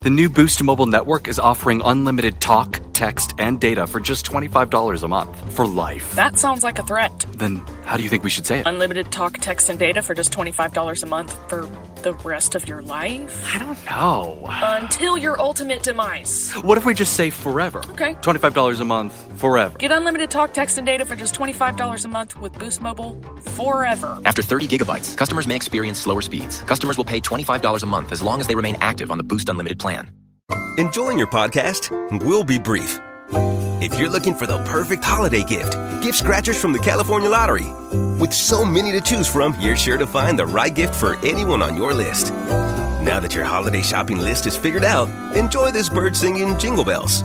The new Boost Mobile network is offering unlimited talk, text, and data for just $25 a month for life. That sounds like a threat. Then how do you think we should say it? Unlimited talk, text, and data for just $25 a month for the rest of your life? I don't know. Until your ultimate demise. What if we just say forever? Okay. $25 a month, forever. Get unlimited talk, text, and data for just $25 a month with Boost Mobile forever. After 30 gigabytes, customers may experience slower speeds. Customers will pay $25 a month as long as they remain active on the Boost Unlimited plan. Enjoying your podcast? We'll be brief. If you're looking for the perfect holiday gift, gift scratchers from the California Lottery. With so many to choose from, you're sure to find the right gift for anyone on your list. Now that your holiday shopping list is figured out, enjoy this bird singing Jingle Bells.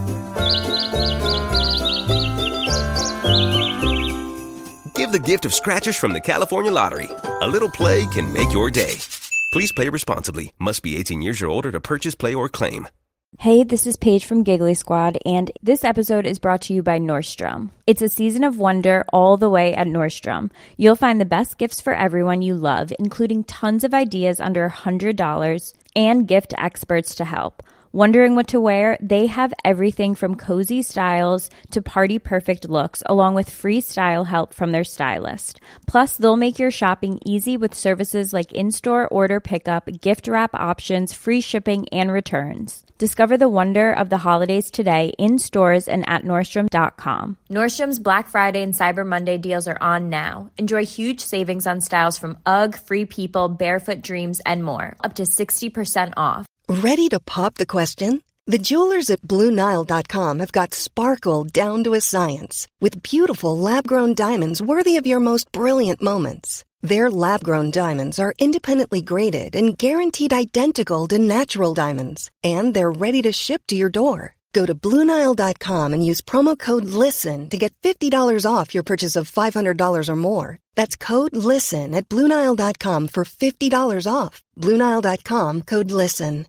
Give the gift of scratchers from the California Lottery. A little play can make your day. Please play responsibly. Must be 18 years or older to purchase, play, or claim. Hey, this is Paige from Giggly Squad, and this episode is brought to you by Nordstrom. It's a season of wonder all the way at Nordstrom. You'll find the best gifts for everyone you love, including tons of ideas under $100 and gift experts to help. Wondering what to wear? They have everything from cozy styles to party perfect looks, along with free style help from their stylist. Plus, they'll make your shopping easy with services like in-store order pickup, gift wrap options, free shipping, and returns. Discover the wonder of the holidays today in stores and at Nordstrom.com. Nordstrom's Black Friday and Cyber Monday deals are on now. Enjoy huge savings on styles from UGG, Free People, Barefoot Dreams, and more. Up to 60% off. Ready to pop the question? The jewelers at BlueNile.com have got sparkle down to a science with beautiful lab-grown diamonds worthy of your most brilliant moments. Their lab-grown diamonds are independently graded and guaranteed identical to natural diamonds, and they're ready to ship to your door. Go to BlueNile.com and use promo code LISTEN to get $50 off your purchase of $500 or more. That's code LISTEN at BlueNile.com for $50 off. BlueNile.com, code LISTEN.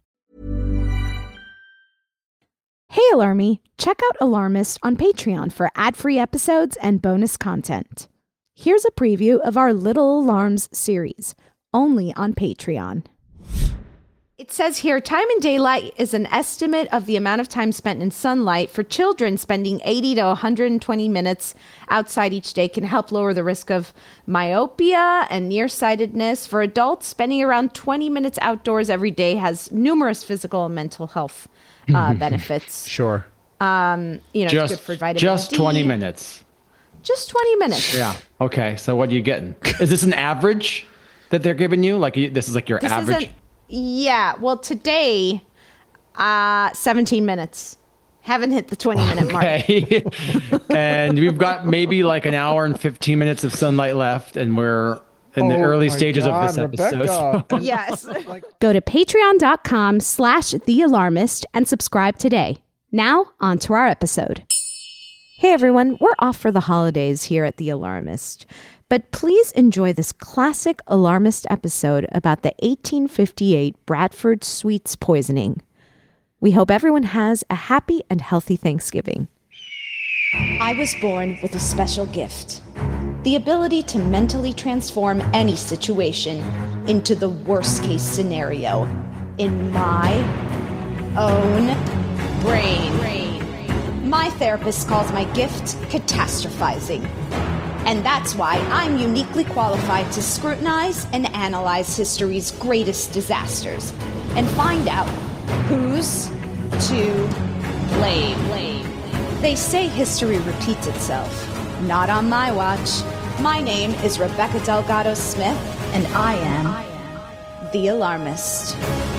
Hey Alarmy, check out Alarmist on Patreon for ad-free episodes and bonus content. Here's a preview of our Little Alarms series, only on Patreon. It says here, time in daylight is an estimate of the amount of time spent in sunlight. For children, spending 80 to 120 minutes outside each day can help lower the risk of myopia and nearsightedness. For adults, spending around 20 minutes outdoors every day has numerous physical and mental health benefits. Sure. It's good for vitamin just D. 20 minutes. Just 20 minutes. Yeah. Okay. So what are you getting? Is this an average that they're giving you? Like this is like your average? Yeah. Well, today, 17 minutes. Haven't hit the 20-minute mark. Okay. And we've got maybe like an hour and 15 minutes of sunlight left, and we're in the early stages of this episode. Yes. Go to patreon.com/thealarmist and subscribe today. Now, on to our episode. Hey everyone, we're off for the holidays here at The Alarmist. But please enjoy this classic Alarmist episode about the 1858 Bradford sweets poisoning. We hope everyone has a happy and healthy Thanksgiving. I was born with a special gift. The ability to mentally transform any situation into the worst case scenario in my own brain. My therapist calls my gift catastrophizing. And that's why I'm uniquely qualified to scrutinize and analyze history's greatest disasters and find out who's to blame. They say history repeats itself. Not on my watch. My name is Rebecca Delgado Smith, and I am The Alarmist.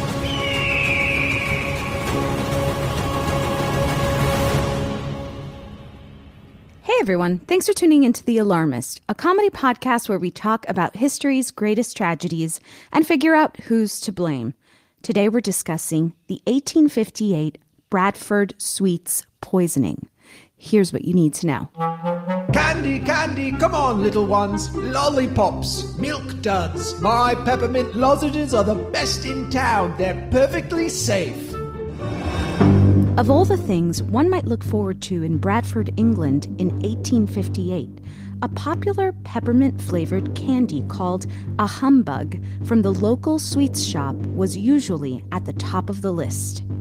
Hey everyone, thanks for tuning into The Alarmist, a comedy podcast where we talk about history's greatest tragedies and figure out who's to blame. Today we're discussing the 1858 Bradford sweets poisoning. Here's what you need to know. Candy, candy, come on, little ones. Lollipops, milk duds. My peppermint lozenges are the best in town. They're perfectly safe. Of all the things one might look forward to in Bradford, England in 1858, a popular peppermint-flavored candy called a humbug from the local sweets shop was usually at the top of the list.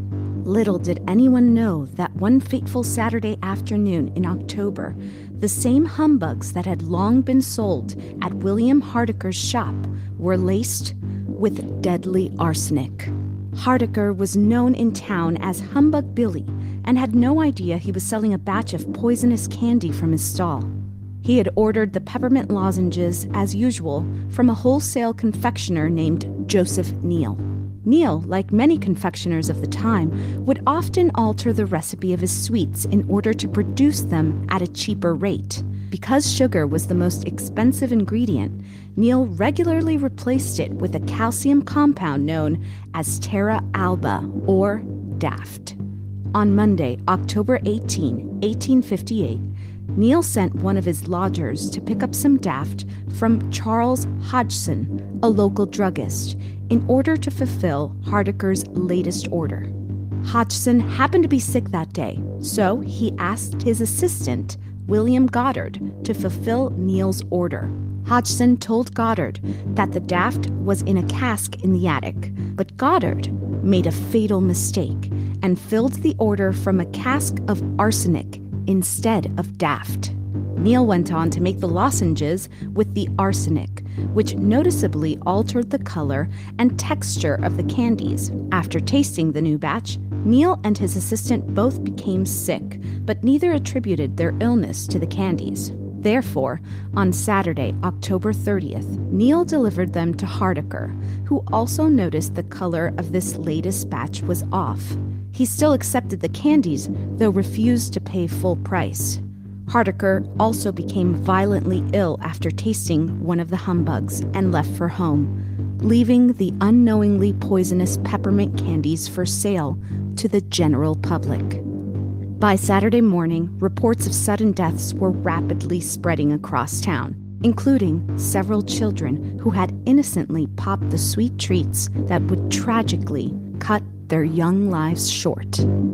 Little did anyone know that one fateful Saturday afternoon in October, the same humbugs that had long been sold at William Hardaker's shop were laced with deadly arsenic. Hardaker was known in town as Humbug Billy and had no idea he was selling a batch of poisonous candy from his stall. He had ordered the peppermint lozenges, as usual, from a wholesale confectioner named Joseph Neal. Neal, like many confectioners of the time, would often alter the recipe of his sweets in order to produce them at a cheaper rate. Because sugar was the most expensive ingredient, Neal regularly replaced it with a calcium compound known as Terra alba, or daft. On Monday, October 18, 1858, Neal sent one of his lodgers to pick up some daft from Charles Hodgson, a local druggist, in order to fulfill Hardaker's latest order. Hodgson happened to be sick that day, so he asked his assistant, William Goddard, to fulfill Neal's order. Hodgson told Goddard that the daft was in a cask in the attic, but Goddard made a fatal mistake and filled the order from a cask of arsenic instead of daft. Neal went on to make the lozenges with the arsenic, which noticeably altered the color and texture of the candies. After tasting the new batch, Neal and his assistant both became sick, but neither attributed their illness to the candies. Therefore, on Saturday, October 30th, Neal delivered them to Hardaker, who also noticed the color of this latest batch was off. He still accepted the candies, though refused to pay full price. Hardaker also became violently ill after tasting one of the humbugs and left for home, leaving the unknowingly poisonous peppermint candies for sale to the general public. By Saturday morning, reports of sudden deaths were rapidly spreading across town, including several children who had innocently popped the sweet treats that would tragically cut their young lives short.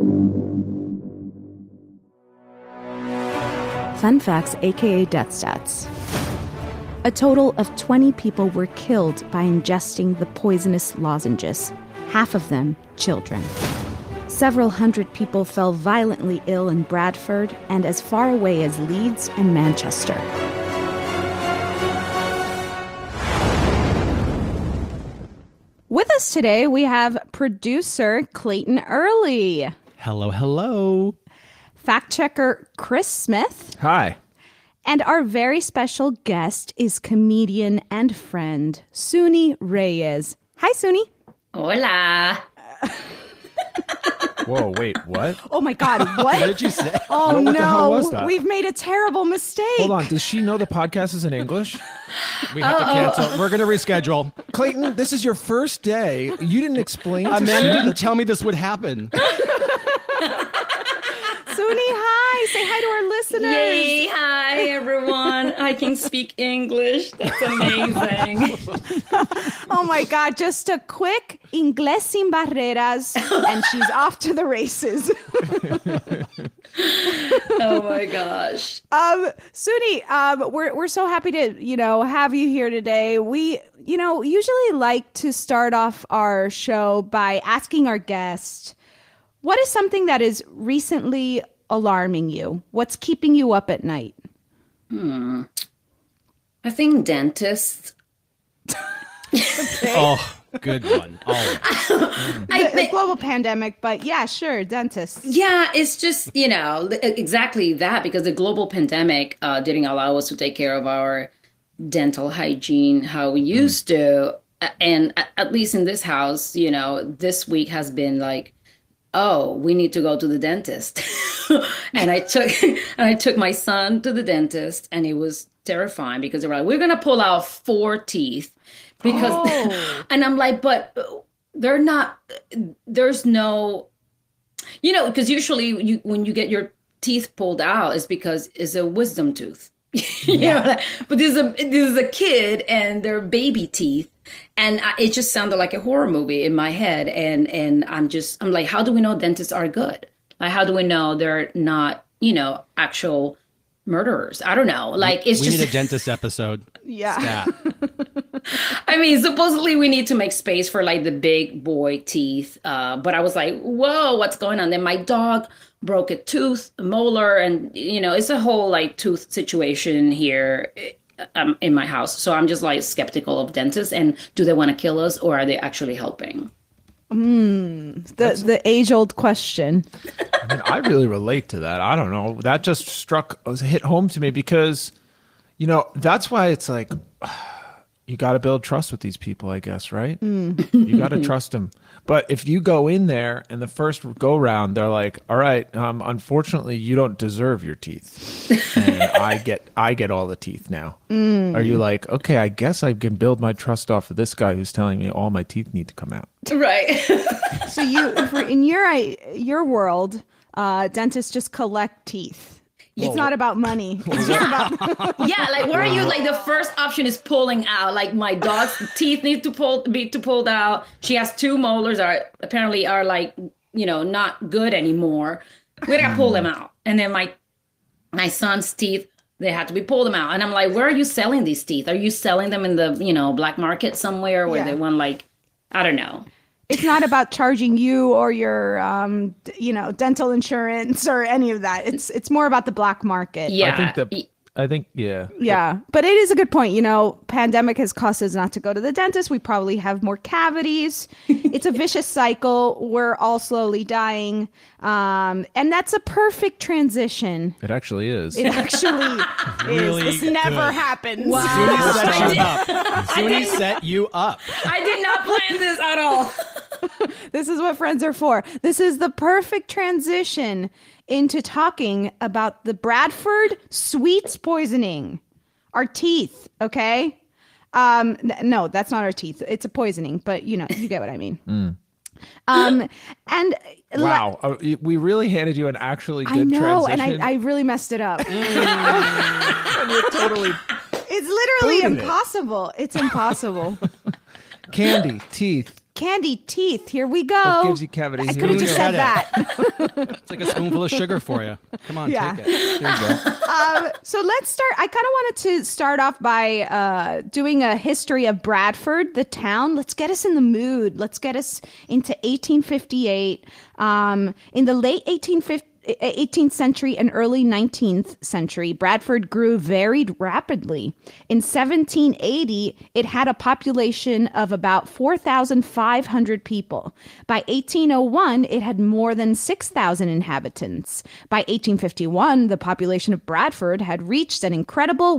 Fun facts, aka death stats. A total of 20 people were killed by ingesting the poisonous lozenges, half of them children. Several hundred people fell violently ill in Bradford and as far away as Leeds and Manchester. With us today, we have producer Clayton Early. Hello, hello. Fact checker Chris Smith. Hi. And our very special guest is comedian and friend Suni Reyes. Hi, Suni. Hola. Whoa, wait, what? Oh my God, what? What did you say? Oh what the hell was that? We've made a terrible mistake. Hold on, does she know the podcast is in English? We have to cancel. We're going to reschedule. Clayton, this is your first day. You didn't explain. Amanda didn't tell me this would happen. Suni, hi. Say hi to our listeners. Yay, hi everyone. I can speak English. That's amazing. Oh my God, just a quick Inglés sin barreras and she's off to the races. Oh my gosh. Suni, we're so happy to, have you here today. We, usually like to start off our show by asking our guest, what is something that is recently alarming you? What's keeping you up at night? I think dentists. Oh, good one. The global pandemic, but yeah, sure, dentists. Yeah, it's just, exactly that, because the global pandemic didn't allow us to take care of our dental hygiene how we used to. And at least in this house, this week has been like, oh, we need to go to the dentist. and I took my son to the dentist, and it was terrifying because they were like, we're going to pull out 4 teeth because, and I'm like, but they're not, there's no, because usually when you get your teeth pulled out, it's because it's a wisdom tooth. But this is a kid and they're baby teeth. And it just sounded like a horror movie in my head. And I'm like, how do we know dentists are good? Like, how do we know they're not, actual murderers? I don't know. Like, we need a dentist episode. Yeah. I mean, supposedly we need to make space for like the big boy teeth. But I was like, whoa, what's going on? Then my dog broke a tooth, a molar, and it's a whole like tooth situation here in my house. So I'm just like skeptical of dentists, and do they want to kill us or are they actually helping? The age-old question. I mean, I really relate to that. I don't know. That just hit home to me because, that's why it's like, you got to build trust with these people, I guess, right? You got to trust them. But if you go in there and the first go round, they're like, all right, unfortunately, you don't deserve your teeth. And I get all the teeth now. Are you like, okay, I guess I can build my trust off of this guy who's telling me all my teeth need to come out. Right. So in your world, dentists just collect teeth. It's not about money. It's just about yeah, like where are you? Like the first option is pulling out. Like my dog's teeth need to be pulled out. She has 2 molars apparently are like not good anymore. We gotta pull them out. And then my son's teeth, they had to be pulled them out. And I'm like, where are you selling these teeth? Are you selling them in the black market somewhere where they want like, I don't know. It's not about charging you or your, dental insurance or any of that. It's more about the black market. Yeah. I think, yeah. Yeah. But it is a good point. Pandemic has caused us not to go to the dentist. We probably have more cavities. It's a vicious cycle. We're all slowly dying. And that's a perfect transition. It actually is. It actually really is. This never happens. Wow. Suni set you up. I did not plan this at all. This is what friends are for. This is the perfect transition into talking about the Bradford sweets poisoning. Our teeth, okay? No, that's not our teeth. It's a poisoning, but you get what I mean. And wow, we really handed you an actually good I know, transition. and I really messed it up. And you're totally. It's literally booted impossible. It's impossible. Candy, teeth. Candy teeth. Here we go. What gives you cavities? I Here could have we just go. said that. It's like a spoonful of sugar for you. Come on, Yeah. take it. There you go. So let's start. I kind of wanted to start off by doing a history of Bradford, the town. Let's get us in the mood. Let's get us into 1858. In the late 18th century and early 19th century, Bradford grew very rapidly. In 1780, it had a population of about 4,500 people. By 1801, it had more than 6,000 inhabitants. By 1851, the population of Bradford had reached an incredible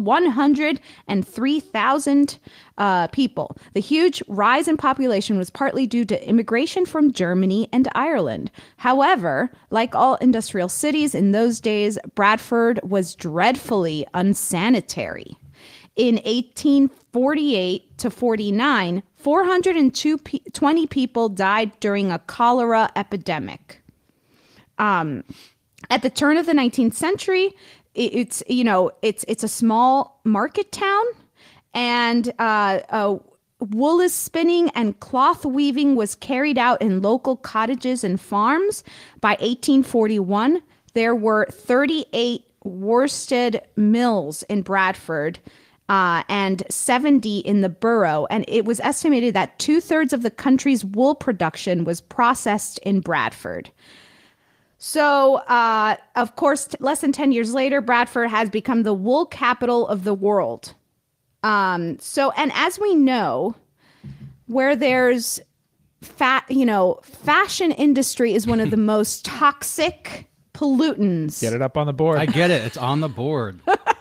103,000 people. The huge rise in population was partly due to immigration from Germany and Ireland. However, like all industrial cities in those days, Bradford was dreadfully unsanitary. In 1848 to 49, 420 people died during a cholera epidemic. At the turn of the 19th century, it's a small market town. And wool spinning and cloth weaving was carried out in local cottages and farms. By 1841, there were 38 worsted mills in Bradford and 70 in the borough. And it was estimated that 2/3 of the country's wool production was processed in Bradford. So, of course, less than 10 years later, Bradford has become the wool capital of the world. And as we know, where there's fashion industry is one of the most toxic pollutants. Get it up on the board. I get it. It's on the board.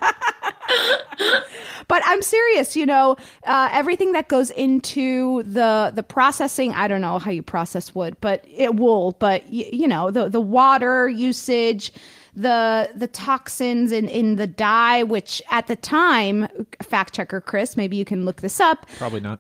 But I'm serious, everything that goes into the processing, I don't know how you process wood, but the water usage, the toxins in the dye, which at the time, fact checker Chris, maybe you can look this up. Probably not.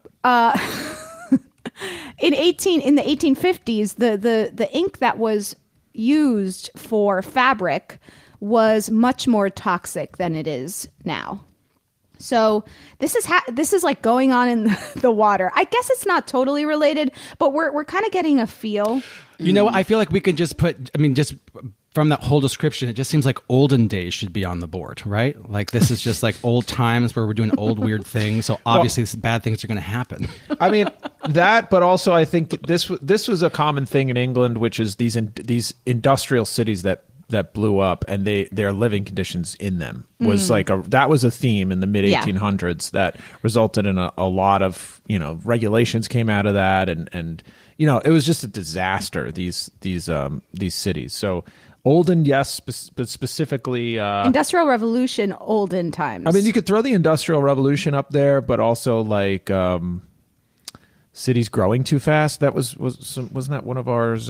In the 1850s, the ink that was used for fabric was much more toxic than it is now. So this is like going on in the water. I guess it's not totally related, but we're kind of getting a feel. I feel like we could just from that whole description, it just seems like olden days should be on the board, right? Like this is just like old times where we're doing old weird things. So obviously bad things are going to happen. I mean that, but also I think this was a common thing in England, which is these industrial cities that blew up, and their living conditions in them was that was a theme in the mid 1800s that resulted in a lot of regulations came out of that, and it was just a disaster. These cities. So olden, yes, but specifically Industrial Revolution, olden times. I mean, you could throw the Industrial Revolution up there, but also like cities growing too fast. That wasn't that one of ours?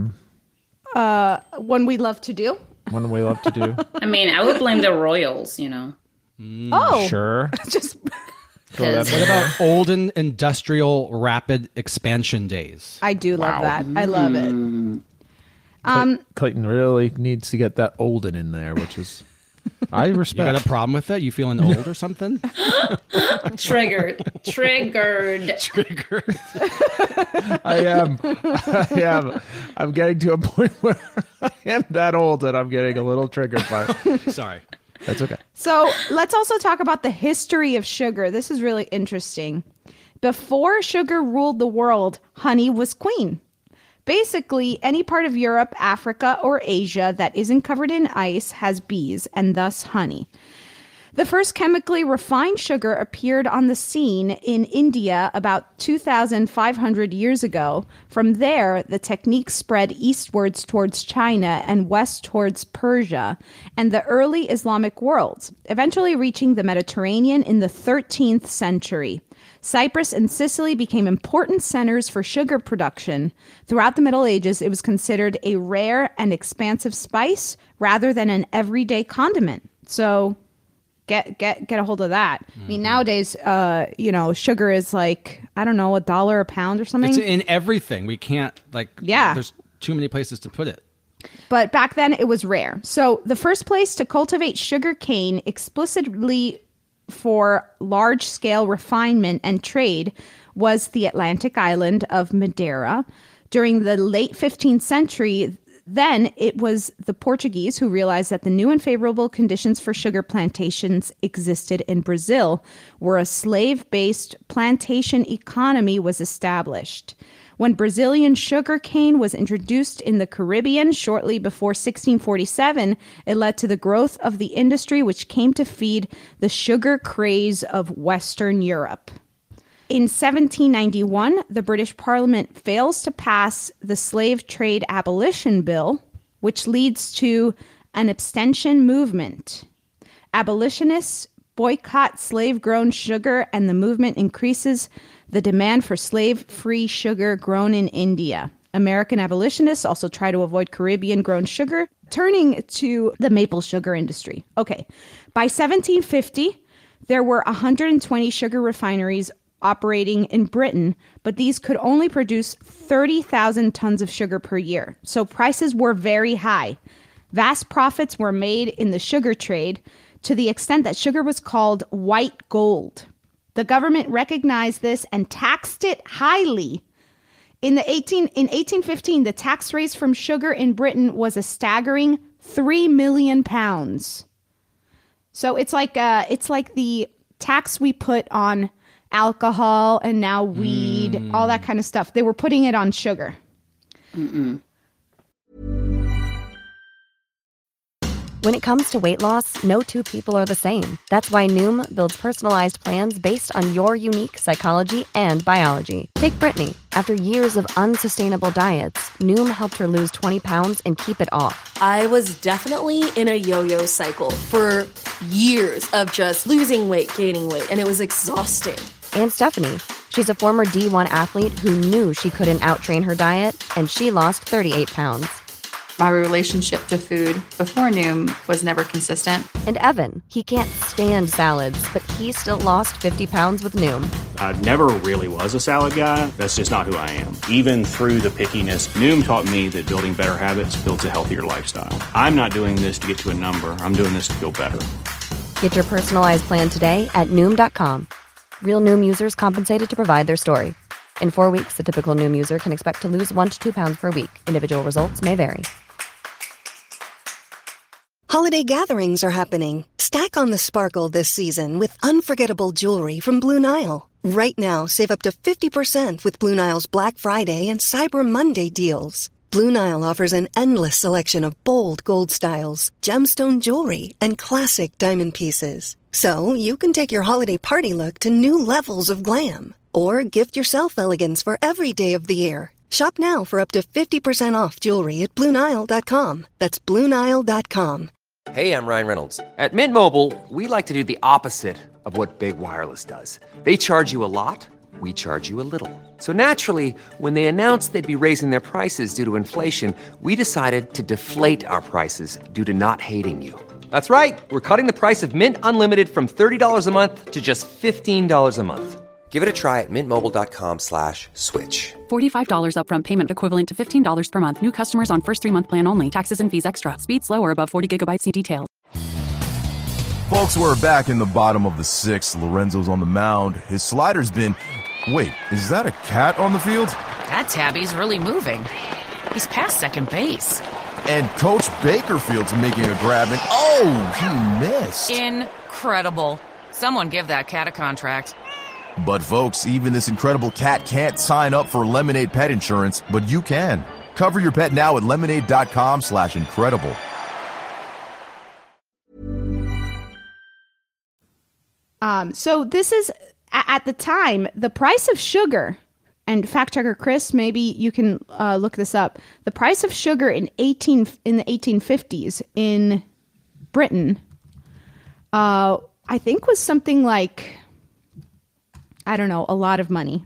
One we love to do. One we love to do. I mean, I would blame the royals. Oh, sure. Just. What about olden industrial rapid expansion days? I do love that. I love it. Clayton really needs to get that olden in there, which is I respect. You got a problem with that? You feeling old or something? Triggered. I am. I'm getting to a point where I am that old and I'm getting a little triggered by it. Sorry. That's okay. So let's also talk about the history of sugar. This is really interesting. Before sugar ruled the world, honey was queen. Basically, any part of Europe, Africa, or Asia that isn't covered in ice has bees, and thus honey. The first chemically refined sugar appeared on the scene in India about 2,500 years ago. From there, the technique spread eastwards towards China and west towards Persia and the early Islamic worlds, eventually reaching the Mediterranean in the 13th century. Cyprus and Sicily became important centers for sugar production. Throughout the Middle Ages, it was considered a rare and expansive spice rather than an everyday condiment. So get a hold of that. I mean, nowadays, sugar is like, I don't know, $1 a pound or something. It's in everything. We can't there's too many places to put it. But back then it was rare. So the first place to cultivate sugar cane explicitly for large-scale refinement and trade was the Atlantic island of Madeira. During the late 15th century, then it was the Portuguese who realized that the new and favorable conditions for sugar plantations existed in Brazil, where a slave-based plantation economy was established. When Brazilian sugar cane was introduced in the Caribbean shortly before 1647, it led to the growth of the industry, which came to feed the sugar craze of Western Europe. In 1791, the British Parliament fails to pass the Slave Trade Abolition Bill, which leads to an abstention movement. Abolitionists boycott slave-grown sugar, and the movement increases the demand for slave-free sugar grown in India. American abolitionists also try to avoid Caribbean-grown sugar, turning to the maple sugar industry. Okay, by 1750, there were 120 sugar refineries operating in Britain, but these could only produce 30,000 tons of sugar per year. So prices were very high. Vast profits were made in the sugar trade to the extent that sugar was called white gold. The government recognized this and taxed it highly. In 1815, the tax raise from sugar in Britain was a staggering £3 million. So it's like the tax we put on alcohol and now weed, all that kind of stuff. They were putting it on sugar. When it comes to weight loss, no two people are the same. That's why Noom builds personalized plans based on your unique psychology and biology. Take Brittany. After years of unsustainable diets, Noom helped her lose 20 pounds and keep it off. I was definitely in a yo-yo cycle for years of just losing weight, gaining weight, and it was exhausting. And Stephanie. She's a former D1 athlete who knew she couldn't outtrain her diet, and she lost 38 pounds. My relationship to food before Noom was never consistent. And Evan, he can't stand salads, but he still lost 50 pounds with Noom. I never really was a salad guy. That's just not who I am. Even through the pickiness, Noom taught me that building better habits builds a healthier lifestyle. I'm not doing this to get to a number. I'm doing this to feel better. Get your personalized plan today at Noom.com. Real Noom users compensated to provide their story. In 4 weeks, the typical Noom user can expect to lose 1 to 2 pounds per week. Individual results may vary. Holiday gatherings are happening. Stack on the sparkle this season with unforgettable jewelry from Blue Nile. Right now, save up to 50% with Blue Nile's Black Friday and Cyber Monday deals. Blue Nile offers an endless selection of bold gold styles, gemstone jewelry, and classic diamond pieces. So you can take your holiday party look to new levels of glam. Or gift yourself elegance for every day of the year. Shop now for up to 50% off jewelry at BlueNile.com. That's BlueNile.com. Hey, I'm Ryan Reynolds. At Mint Mobile, we like to do the opposite of what Big Wireless does. They charge you a lot, we charge you a little. So naturally, when they announced they'd be raising their prices due to inflation, we decided to deflate our prices due to not hating you. That's right. We're cutting the price of Mint Unlimited from $30 a month to just $15 a month. Give it a try at mintmobile.com/switch. $45 upfront payment equivalent to $15 per month. New customers on first 3-month plan only. Taxes and fees extra. Speed slower above 40 gigabytes. See details. Folks, we're back in the bottom of the 6th. Lorenzo's on the mound. His slider's been... Wait, is that a cat on the field? That tabby's really moving. He's past second base. And Coach Bakerfield's making a grab and... Oh, he missed. Incredible. Someone give that cat a contract. But folks, even this incredible cat can't sign up for Lemonade Pet Insurance, but you can. Cover your pet now at lemonade.com/incredible. So this is, at the time, the price of sugar, and fact checker Chris, maybe you can look this up. The price of sugar in the 1850s in Britain, I think was something like, I don't know, a lot of money.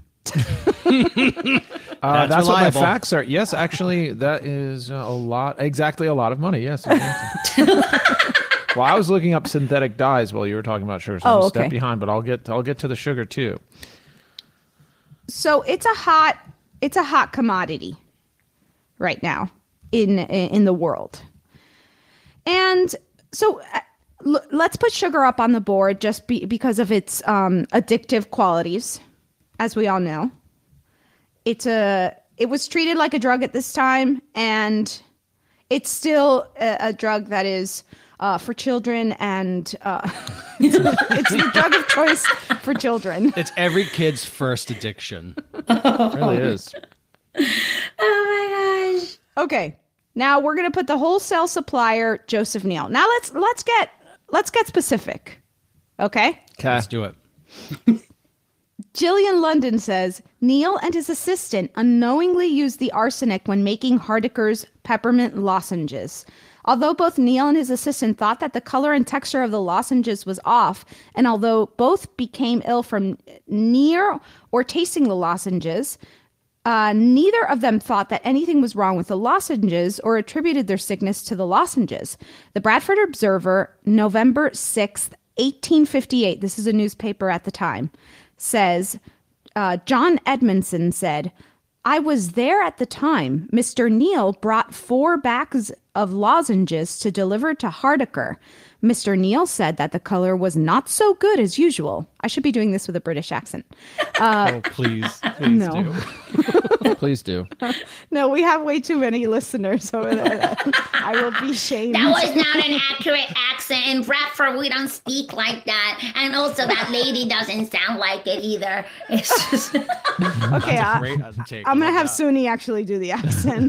That's what my facts are. Yes, actually, that is a lot. Exactly, a lot of money. Yes. Well, I was looking up synthetic dyes while you were talking about sugar, so I'm a step behind. But I'll get to the sugar too. So it's a hot commodity right now in the world, and so let's put sugar up on the board just because of its addictive qualities, as we all know. It was treated like a drug at this time, and it's still a drug that is for children, and it's the drug of choice for children. It's every kid's first addiction. It really is. Oh my gosh. Okay, now we're gonna put the wholesale supplier Joseph Neal. Now let's get specific. Okay? Let's do it. Jillian London says, Neal and his assistant unknowingly used the arsenic when making Hardaker's peppermint lozenges. Although both Neal and his assistant thought that the color and texture of the lozenges was off, and although both became ill from near or tasting the lozenges, neither of them thought that anything was wrong with the lozenges or attributed their sickness to the lozenges. The Bradford Observer, November 6th, 1858, this is a newspaper at the time, says, John Edmondson said, I was there at the time. Mr. Neal brought 4 bags of lozenges to deliver to Hardaker. Mr. Neal said that the color was not so good as usual. I should be doing this with a British accent. Oh, please no. do. Please do. No, we have way too many listeners over there. I will be shamed. That was not an accurate accent. In Bradford, we don't speak like that. And also, that lady doesn't sound like it either. It's just... Okay, I'm going to have Suni actually do the accent.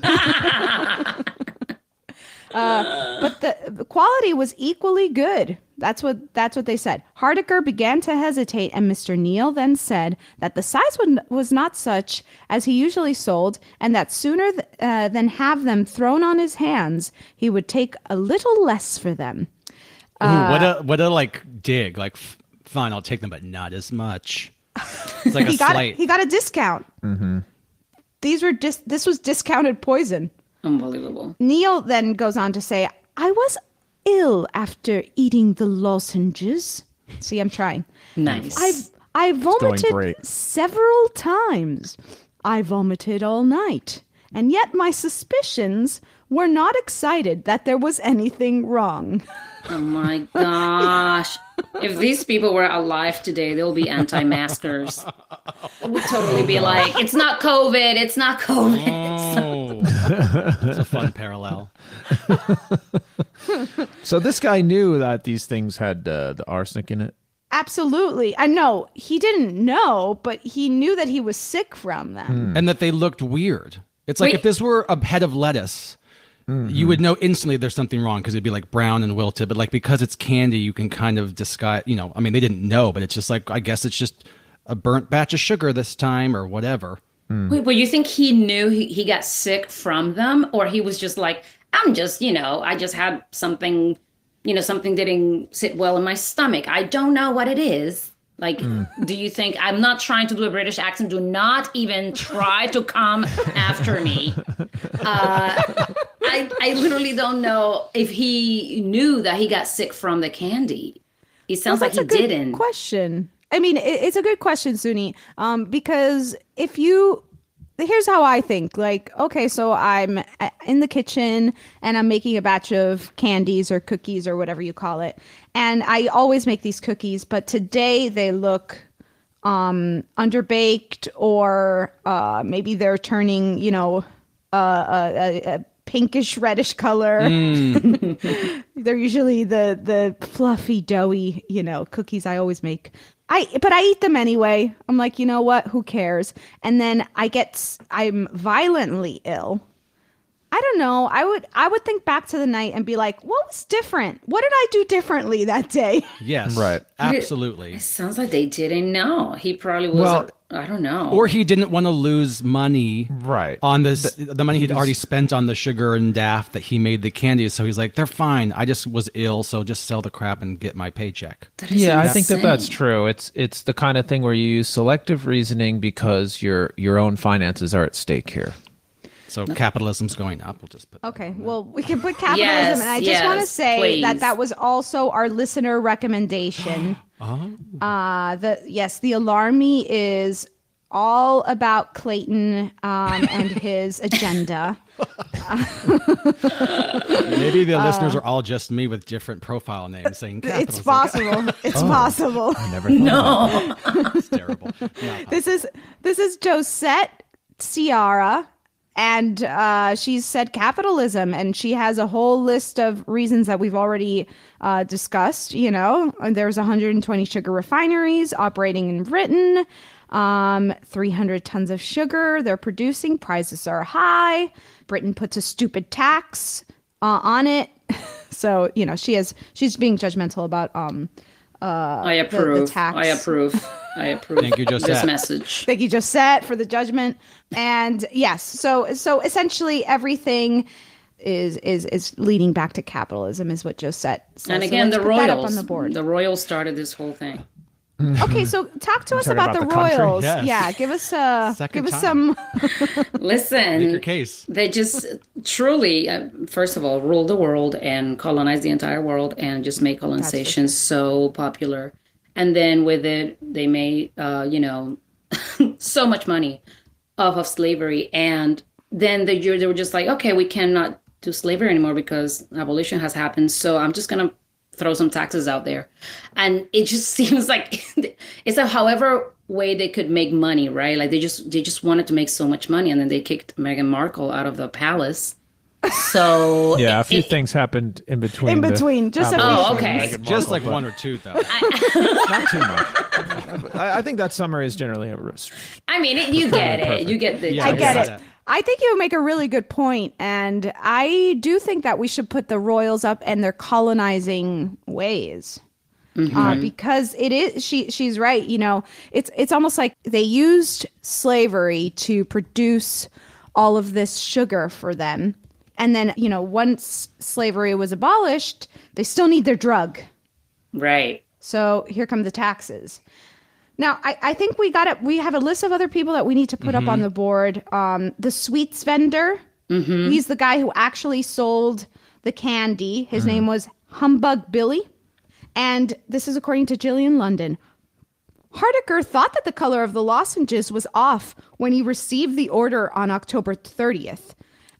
But the quality was equally good. That's what they said. Hardaker began to hesitate, and Mr. Neal then said that the size was not such as he usually sold, and that sooner than have them thrown on his hands, he would take a little less for them. What a like dig. Like, fine, I'll take them, but not as much. It's like he got a discount. Mm-hmm. This was discounted poison. Unbelievable. Neal then goes on to say, I was ill after eating the lozenges. See, I'm trying. Nice. I vomited several times. I vomited all night. And yet my suspicions were not excited that there was anything wrong. Oh my gosh. If these people were alive today, they'll be anti-maskers. It would totally be like, it's not COVID, it's not COVID. Oh, that's a fun parallel. So this guy knew that these things had the arsenic in it. Absolutely. I know he didn't know, but he knew that he was sick from them. And that they looked weird. It's like if this were a head of lettuce, you would know instantly there's something wrong because it'd be like brown and wilted. But like because it's candy, you can kind of disguise, you know, I mean, they didn't know, but it's just like, I guess it's just a burnt batch of sugar this time or whatever. Wait, well, you think he knew he got sick from them, or he was just like, I'm just, you know, I just had something, you know, something didn't sit well in my stomach. I don't know what it is. Like, do you think, I'm not trying to do a British accent. Do not even try to come after me. I literally don't know if he knew that he got sick from the candy. It sounds like he didn't. Question. I mean, it's a good question, Suni, because here's how I think. Like, okay, so I'm in the kitchen and I'm making a batch of candies or cookies or whatever you call it. And I always make these cookies, but today they look underbaked, or maybe they're turning, you know, a pinkish reddish color. They're usually the fluffy, doughy, you know, cookies I always make. But I eat them anyway. I'm like, you know what? Who cares? And then I'm violently ill. I don't know. I would think back to the night and be like, what was different? What did I do differently that day? Yes. Right. Absolutely. It sounds like they didn't know. He probably was, I don't know. Or he didn't want to lose money on the money he'd already spent on the sugar and daff that he made the candies. So he's like, they're fine. I just was ill, so just sell the crap and get my paycheck. Yeah, I think that's true. It's the kind of thing where you use selective reasoning because your own finances are at stake here. So capitalism's going up. We'll just put. Okay, well, we can put capitalism, and I just want to say that was also our listener recommendation. The Alarmy is all about Clayton and his agenda. Maybe the listeners are all just me with different profile names saying capitalism. It's possible. It's possible. I never thought No, It's terrible. This is Josette Ciara. And she's said capitalism, and she has a whole list of reasons that we've already discussed. You know, there's 120 sugar refineries operating in Britain, 300 tons of sugar they're producing. Prices are high. Britain puts a stupid tax on it. So, you know, she's being judgmental about I approve. The tax. I approve. Thank you, Josette. This message. Thank you, Josette, for the judgment. And yes, so essentially everything is leading back to capitalism, is what Josette says. And again, so the put that up Royals. on the board. The Royals started this whole thing. Okay, so talk to us talking about the about the country? Royals. Yes. Yeah, give us Second some. Listen, Make your case. they just truly, first of all, rule the world and colonize the entire world and just make colonization so popular. And then with it, they made, so much money off of slavery. And then they were just like, okay, we cannot do slavery anymore because abolition has happened. So I'm just going to throw some taxes out there. And it just seems like it's however way they could make money, right? Like they just wanted to make so much money, and then they kicked Meghan Markle out of the palace. So yeah, a few things happened in between. Just a few. Oh, okay. Just like one or two, though. Not too much. I think that summary is generally a risk. I mean, you get it. You get the. I get it. I think you make a really good point, and I do think that we should put the Royals up and their colonizing ways. Because it is, she's right. You know, it's almost like they used slavery to produce all of this sugar for them. And then, you know, once slavery was abolished, they still need their drug. Right. So here come the taxes. Now, I think we have a list of other people that we need to put up on the board. The sweets vendor. He's the guy who actually sold the candy. His name was Humbug Billy. And this is according to Gillian London. Hardaker thought that the color of the lozenges was off when he received the order on October 30th.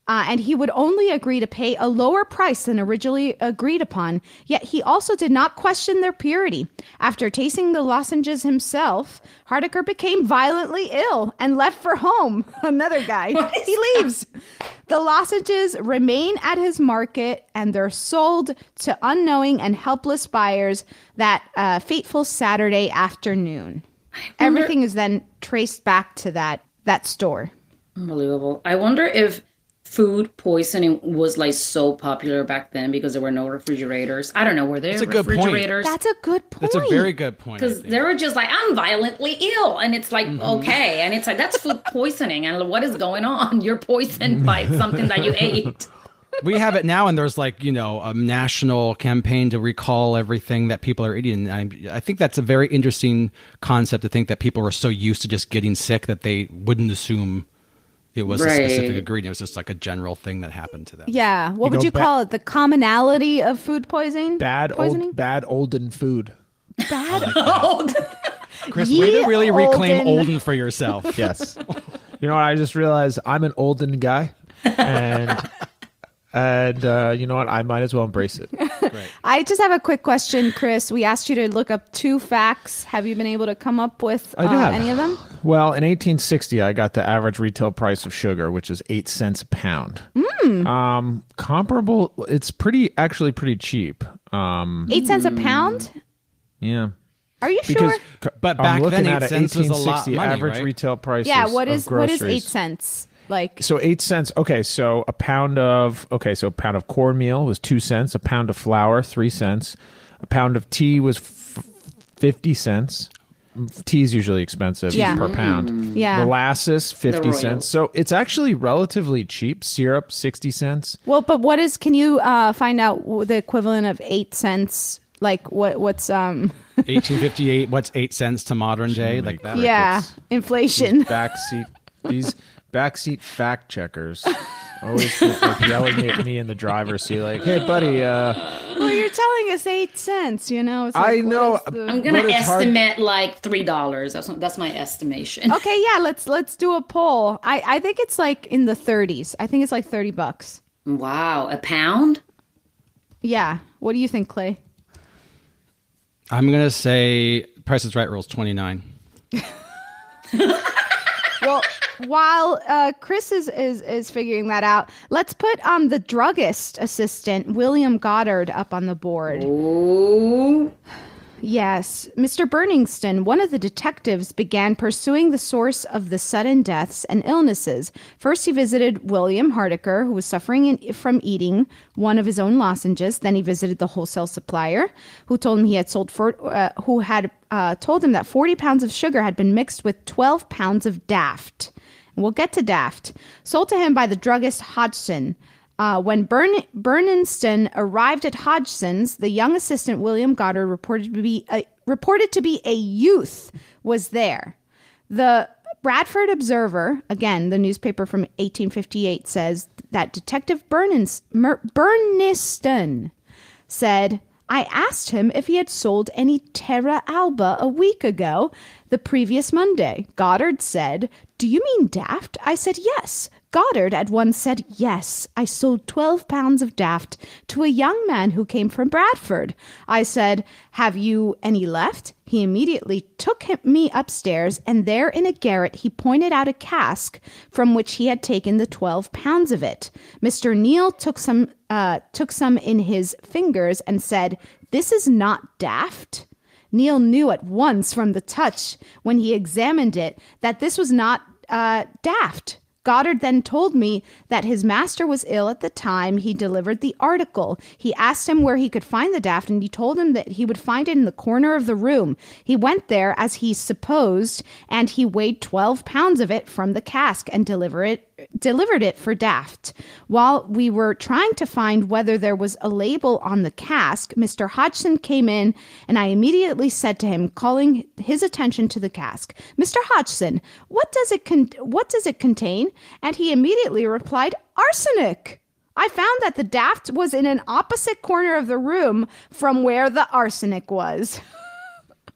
And he would only agree to pay a lower price than originally agreed upon. Yet he also did not question their purity. After tasting the lozenges himself, Hardaker became violently ill and left for home. Another guy. He leaves. The lozenges remain at his market, and they're sold to unknowing and helpless buyers that fateful Saturday afternoon. Everything is then traced back to that store. Unbelievable. I wonder if food poisoning was like so popular back then because there were no refrigerators. I don't know. Were there That's a good point. refrigerators? That's a good point. That's a very good point. Because they were just like, I'm violently ill. And it's like, okay. And it's like, that's food poisoning. And what is going on? You're poisoned by something that you ate. We have it now, and there's like, a national campaign to recall everything that people are eating. I think that's a very interesting concept, to think that people were so used to just getting sick that they wouldn't assume it was a specific ingredient. It was just like a general thing that happened to them. Yeah. What would you call it? The commonality of food poisoning? Bad olden food. Bad old. Chris, way to really reclaim olden for yourself. Yes. You know what? I just realized I'm an olden guy, and you know what? I might as well embrace it. Right. I just have a quick question, Chris. We asked you to look up 2 facts. Have you been able to come up with any of them? Well, in 1860, I got the average retail price of sugar, which is 8 cents a pound. Comparable. It's actually pretty cheap. 8 cents a pound? Yeah. Are you sure? But I'm back looking then, at 8 cents was a lot of money, average right? retail prices. Yeah. What of is groceries. 8 cents? Like, so 8 cents. Okay, so a pound of cornmeal was 2 cents. A pound of flour, 3 cents. A pound of tea was 50 cents. Tea is usually expensive per pound. Yeah. Molasses, 50 cents. So it's actually relatively cheap. Syrup, 60 cents. well, but can you find out the equivalent of 8 cents? Like what's 1858. What's 8 cents to modern day? Like that. Yeah, inflation. These backseat fact checkers always like yelling at me in the driver's seat, like, "Hey, buddy, well, you're telling us 8 cents. It's like, I know. I'm gonna estimate like $3. That's my estimation. Okay, yeah, let's do a poll. I think it's like in the 30s. I think it's like $30. Wow, a pound? Yeah. What do you think, Clay? I'm gonna say Price is Right rules 29. Well, while Chris is figuring that out, let's put the druggist assistant William Goddard up on the board. Ooh. Yes, Mr. Burningston, one of the detectives, began pursuing the source of the sudden deaths and illnesses. First, he visited William Hardaker, who was suffering from eating one of his own lozenges. Then he visited the wholesale supplier, who told him told him that 40 pounds of sugar had been mixed with 12 pounds of Daft. And we'll get to Daft. Sold to him by the druggist Hodgson. When Burningston arrived at Hodgson's, the young assistant William Goddard reported to be a youth was there. The Bradford Observer, again the newspaper from 1858, says that Detective Burniston said, "I asked him if he had sold any Terra Alba a week ago, the previous Monday. Goddard said, 'Do you mean Daft?' I said, 'Yes.' Goddard at once said, 'Yes, I sold 12 pounds of Daft to a young man who came from Bradford.' I said, 'Have you any left?' He immediately took me upstairs, and there in a garret he pointed out a cask from which he had taken the 12 pounds of it. Mr. Neal took some in his fingers and said, 'This is not Daft.' Neal knew at once from the touch when he examined it that this was not Daft. Goddard then told me that his master was ill at the time he delivered the article. He asked him where he could find the Daft, and he told him that he would find it in the corner of the room. He went there, as he supposed, and he weighed 12 pounds of it from the cask and delivered it for Daft. While we were trying to find whether there was a label on the cask, Mr. Hodgson came in, and I immediately said to him, calling his attention to the cask, 'Mr. Hodgson, what does it contain?' And he immediately replied, 'Arsenic.' I found that the Daft was in an opposite corner of the room from where the arsenic was."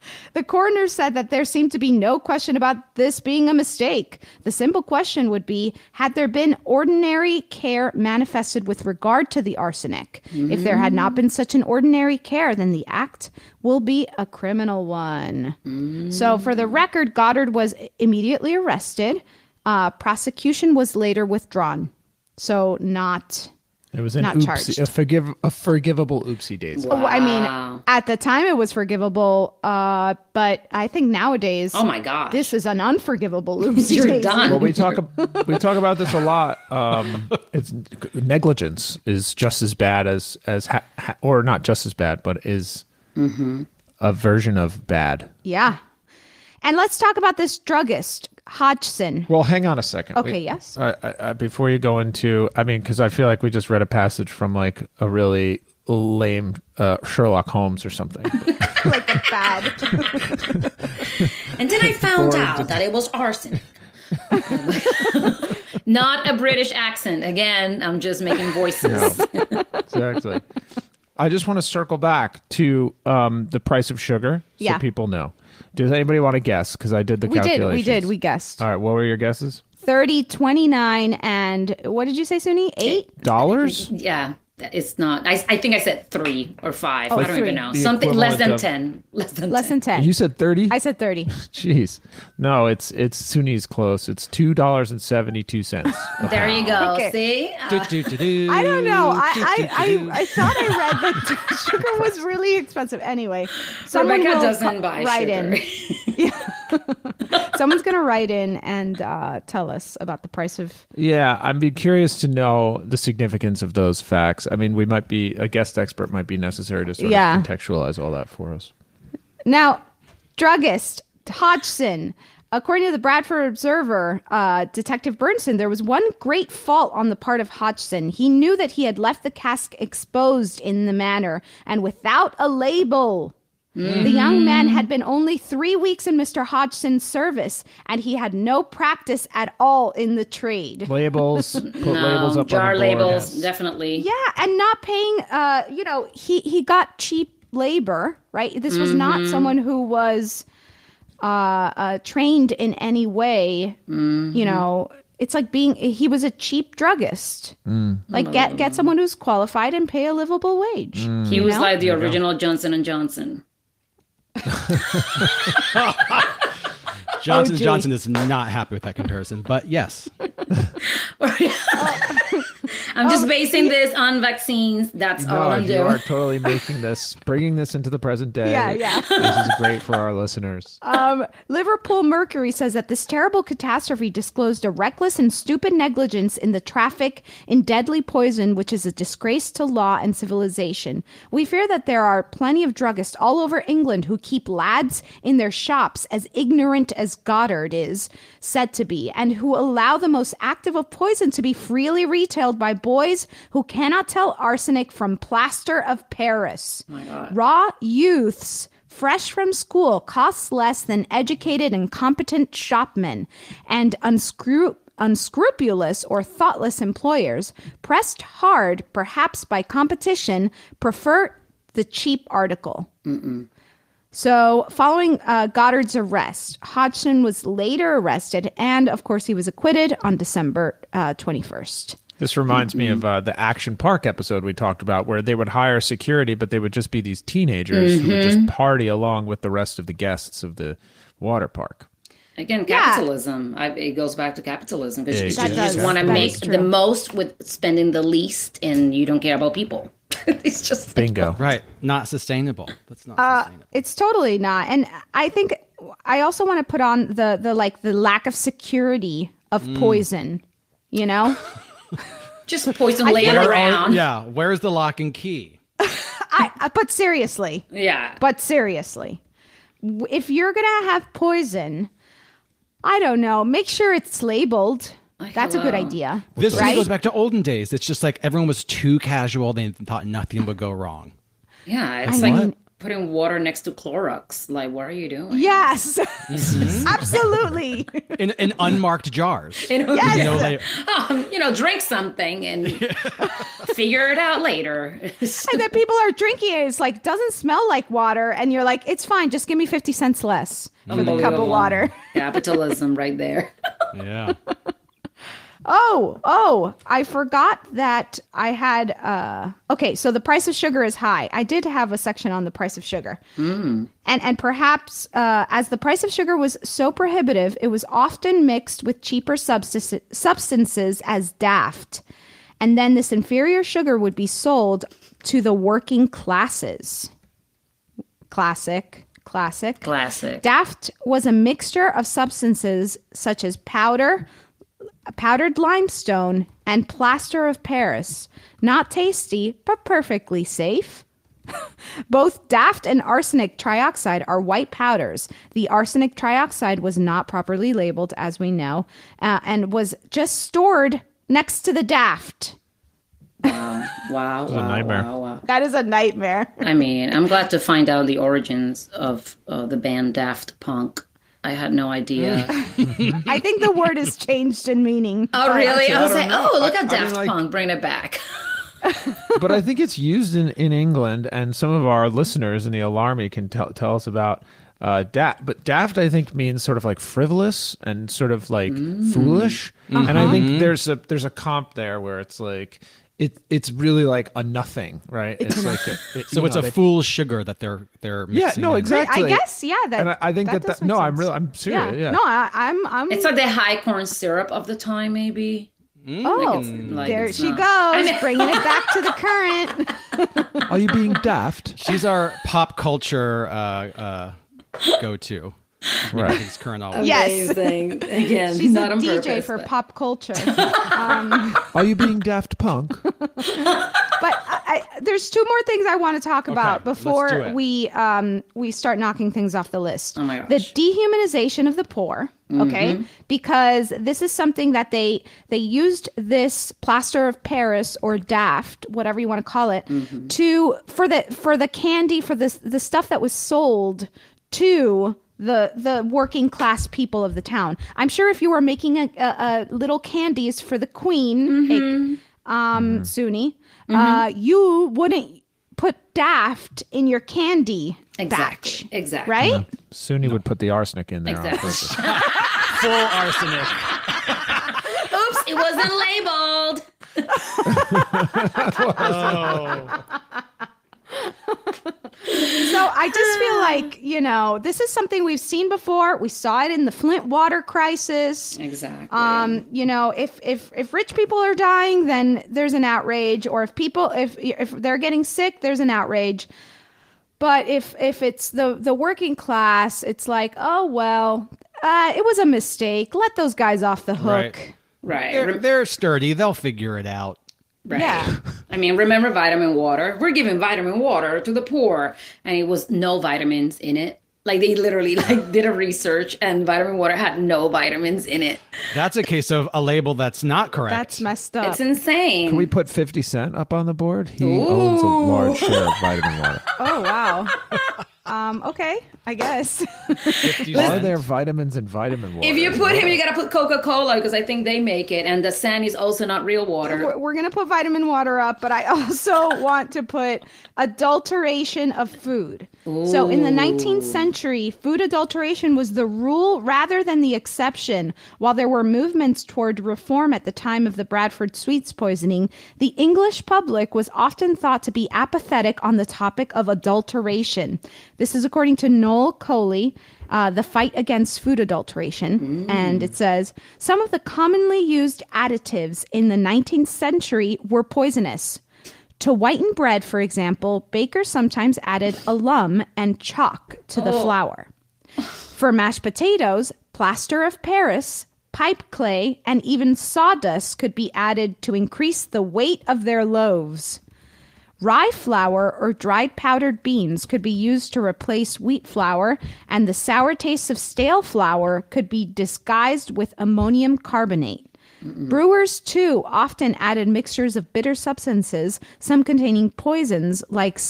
The coroner said that there seemed to be no question about this being a mistake. The simple question would be, had there been ordinary care manifested with regard to the arsenic? If there had not been such an ordinary care, then the act will be a criminal one. So for the record, Goddard was immediately arrested. Prosecution was later withdrawn. So not... It was an not oopsie, charged. a forgivable oopsie daisy. Well, I mean, at the time it was forgivable, but I think nowadays, oh my gosh, this is an unforgivable oopsie You're daisy. done. Well, we talk about this a lot. It's negligence is just as bad as or not just as bad, but is a version of bad. Yeah. And let's talk about this druggist, Hodgson. Well, hang on a second. Okay, yes. Before you go into, because I feel like we just read a passage from like a really lame Sherlock Holmes or something. Like a bad. And then I found out that it was arsenic. Not a British accent. Again, I'm just making voices. No, exactly. I just want to circle back to the price of sugar so people know. Does anybody want to guess? Because I did the calculations. We guessed. All right, what were your guesses? 30, 29, and what did you say, Suni? $8? Yeah, it's not. I think I said 3 or 5. Oh, I don't 3. even know. The Something less than equivalent 10. Less than Less than 10. You said 30? I said 30. Jeez. No, it's Suni's close. It's $2.72. There you go. Okay. See? I don't know. I thought I read that sugar was really expensive. Anyway, someone Rebecca will doesn't buy write sugar. in. Someone's gonna write in and tell us about the price of. Yeah, I'd be curious to know the significance of those facts. I mean, a guest expert might be necessary to sort of contextualize all that for us. Now, druggist Hodgson. According to the Bradford Observer, Detective Burnson, there was one great fault on the part of Hodgson. He knew that he had left the cask exposed in the manner and without a label. The young man had been only 3 weeks in Mr. Hodgson's service, and he had no practice at all in the trade. Labels, put labels up jar on the board. labels, definitely. Yeah, and not paying, he got cheap labor, right? This was not someone who was trained in any way. You know, it's like he was a cheap druggist. Like get someone who's qualified and pay a livable wage. He was like the original Johnson & Johnson. Johnson & Johnson is not happy with that comparison, but yes. I'm just basing this on vaccines. That's all I'm doing. You are totally bringing this into the present day. Yeah. This is great for our listeners. Liverpool Mercury says that this terrible catastrophe disclosed a reckless and stupid negligence in the traffic in deadly poison, which is a disgrace to law and civilization. We fear that there are plenty of druggists all over England who keep lads in their shops as ignorant as Goddard is said to be, and who allow the most active of poison to be freely retailed by boys who cannot tell arsenic from plaster of Paris. Oh my God. Raw youths fresh from school costs less than educated and competent shopmen, and unscrupulous or thoughtless employers, pressed hard perhaps by competition, prefer the cheap article. So following Goddard's arrest, Hodgson was later arrested, and of course he was acquitted on December 21st. This reminds me of the Action Park episode we talked about, where they would hire security, but they would just be these teenagers who would just party along with the rest of the guests of the water park. Again, capitalism. It goes back to capitalism, because you just want to That make is the true. most with spending the least, and you don't care about people. It's just Bingo. Right. Not sustainable. That's not sustainable. It's totally not. And I think I also want to put on the lack of security of poison, you know? just poison I laying feel like- around. Yeah. Where's the lock and key? But seriously. Yeah. But seriously. If you're going to have poison, I don't know, make sure it's labeled. That's a good idea. This right? goes back to olden days. It's just like everyone was too casual. They thought nothing would go wrong. Yeah, I it's like mean, putting water next to Clorox. Like, what are you doing? Yes, absolutely. In unmarked jars. Yes. Drink something and figure it out later. And then people are drinking it. It's like, doesn't smell like water. And you're like, it's fine. Just give me 50 cents less for the cup of water. Capitalism right there. Yeah. Oh, I forgot that I had, okay, so the price of sugar is high. I did have a section on the price of sugar. And perhaps as the price of sugar was so prohibitive, it was often mixed with cheaper substances as daft. And then this inferior sugar would be sold to the working classes. Classic. Daft was a mixture of substances such as powdered limestone and plaster of Paris. Not tasty, but perfectly safe. Both daft and arsenic trioxide are white powders. The arsenic trioxide was not properly labeled, as we know, and was just stored next to the daft. Wow. It's a nightmare. Wow. That is a nightmare. I mean, I'm glad to find out the origins of the band Daft Punk. I had no idea. I think the word has changed in meaning. Oh, really? I was don't like, know. look at I mean, Daft like- Punk, bring it back. But I think it's used in England, and some of our listeners in the Alarmy can tell us about daft. But daft, I think, means sort of like frivolous and sort of like foolish. And I think there's a comp there where it's like it's really like a nothing, right? It's like So it's a full sugar that they're mixing. no, in. exactly. I guess, yeah. And I think that does no, make I'm sense. real. I'm serious. Yeah. No, I'm. It's like the high corn syrup of the time, maybe. Oh, there it's she not- goes, bringing it back to the current. Are you being daft? She's our pop culture go-to. Right. He's current always. Yes. Amazing. Again, She's not a on DJ purpose, for but- pop culture. Are you being Daft Punk? But there's two more things I want to talk about let's do before it. we start knocking things off the list. Oh my gosh. The dehumanization of the poor, okay? Because this is something that they used this plaster of Paris or daft, whatever you want to call it, for the candy, for the stuff that was sold to the working class people of the town. I'm sure if you were making a little candies for the queen, Suni, you wouldn't put daft in your candy batch. Exactly. Right? Suni would put the arsenic in there on Exactly. purpose. Full arsenic. Oops, it wasn't labeled. So I just feel like, this is something we've seen before. We saw it in the Flint water crisis. Exactly. If rich people are dying, then there's an outrage, or if they're getting sick, there's an outrage. But if it's the working class, it's like, oh well, it was a mistake. Let those guys off the hook. Right. They're sturdy. They'll figure it out. Right. Yeah. I mean, remember vitamin water? We're giving vitamin water to the poor, and it was no vitamins in it. Like they literally did a research, and vitamin water had no vitamins in it. That's a case of a label that's not correct. That's messed up. It's insane. Can we put 50 Cent up on the board? He owns a large share of vitamin water. Oh wow. Okay, I guess. Are there vitamins in vitamin water? If you put him, you gotta put Coca-Cola because I think they make it, and the sand is also not real water. We're gonna put vitamin water up, but I also want to put adulteration of food. So in the 19th century, food adulteration was the rule rather than the exception. While there were movements toward reform at the time of the Bradford sweets poisoning, the English public was often thought to be apathetic on the topic of adulteration. This is according to Noel Coley, The Fight Against Food Adulteration. And it says, some of the commonly used additives in the 19th century were poisonous. To whiten bread, for example, bakers sometimes added alum and chalk to the flour. For mashed potatoes, plaster of Paris, pipe clay, and even sawdust could be added to increase the weight of their loaves. Rye flour or dried powdered beans could be used to replace wheat flour, and the sour taste of stale flour could be disguised with ammonium carbonate. Brewers, too, often added mixtures of bitter substances, some containing poisons like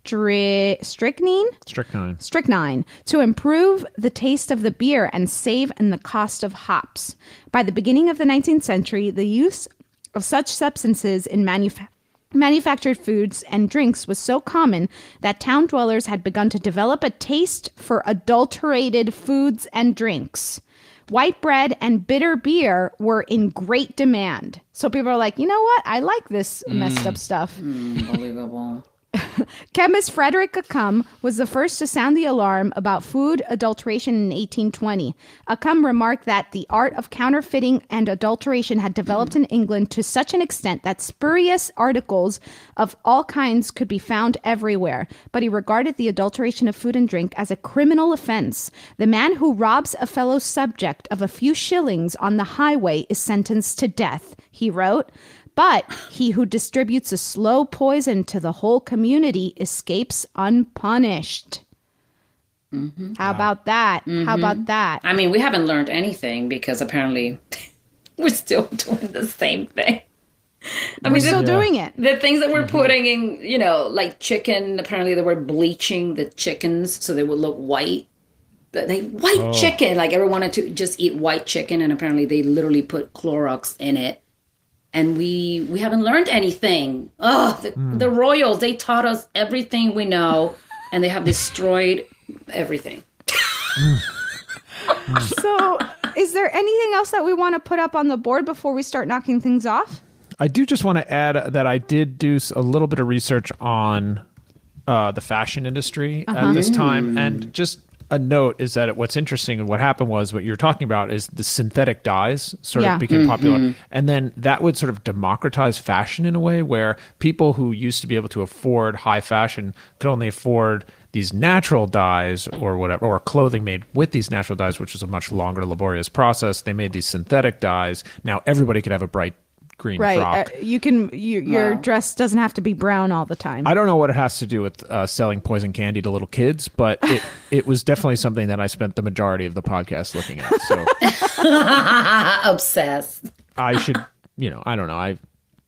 strychnine to improve the taste of the beer and save in the cost of hops. By the beginning of the 19th century, the use of such substances in manufactured foods and drinks was so common that town dwellers had begun to develop a taste for adulterated foods and drinks. White bread and bitter beer were in great demand. So people are like, you know what? I like this messed up stuff. Unbelievable. Chemist Frederick Occam was the first to sound the alarm about food adulteration in 1820. Occam remarked that the art of counterfeiting and adulteration had developed in England to such an extent that spurious articles of all kinds could be found everywhere. But he regarded the adulteration of food and drink as a criminal offense. The man who robs a fellow subject of a few shillings on the highway is sentenced to death, he wrote. But he who distributes a slow poison to the whole community escapes unpunished. Mm-hmm. How about that? How about that? I mean, we haven't learned anything because apparently we're still doing the same thing. We're still doing it. The things that we're putting in, you know, like chicken, apparently they were bleaching the chickens so they would look white. Chicken, like everyone wanted to just eat white chicken, and apparently they literally put Clorox in it. And we haven't learned anything. The royals, they taught us everything we know, and they have destroyed everything. So is there anything else that we want to put up on the board before we start knocking things off? I do just want to add that I did do a little bit of research on the fashion industry at this time. And just a note is that what's interesting and what happened was what you're talking about is the synthetic dyes sort of became popular. And then that would sort of democratize fashion in a way where people who used to be able to afford high fashion could only afford these natural dyes or whatever, or clothing made with these natural dyes, which is a much longer, laborious process. They made these synthetic dyes. Now everybody could have a bright green frock. Your dress doesn't have to be brown all the time. I don't know what it has to do with selling poison candy to little kids, but it was definitely something that I spent the majority of the podcast looking at. So obsessed. I should, I don't know.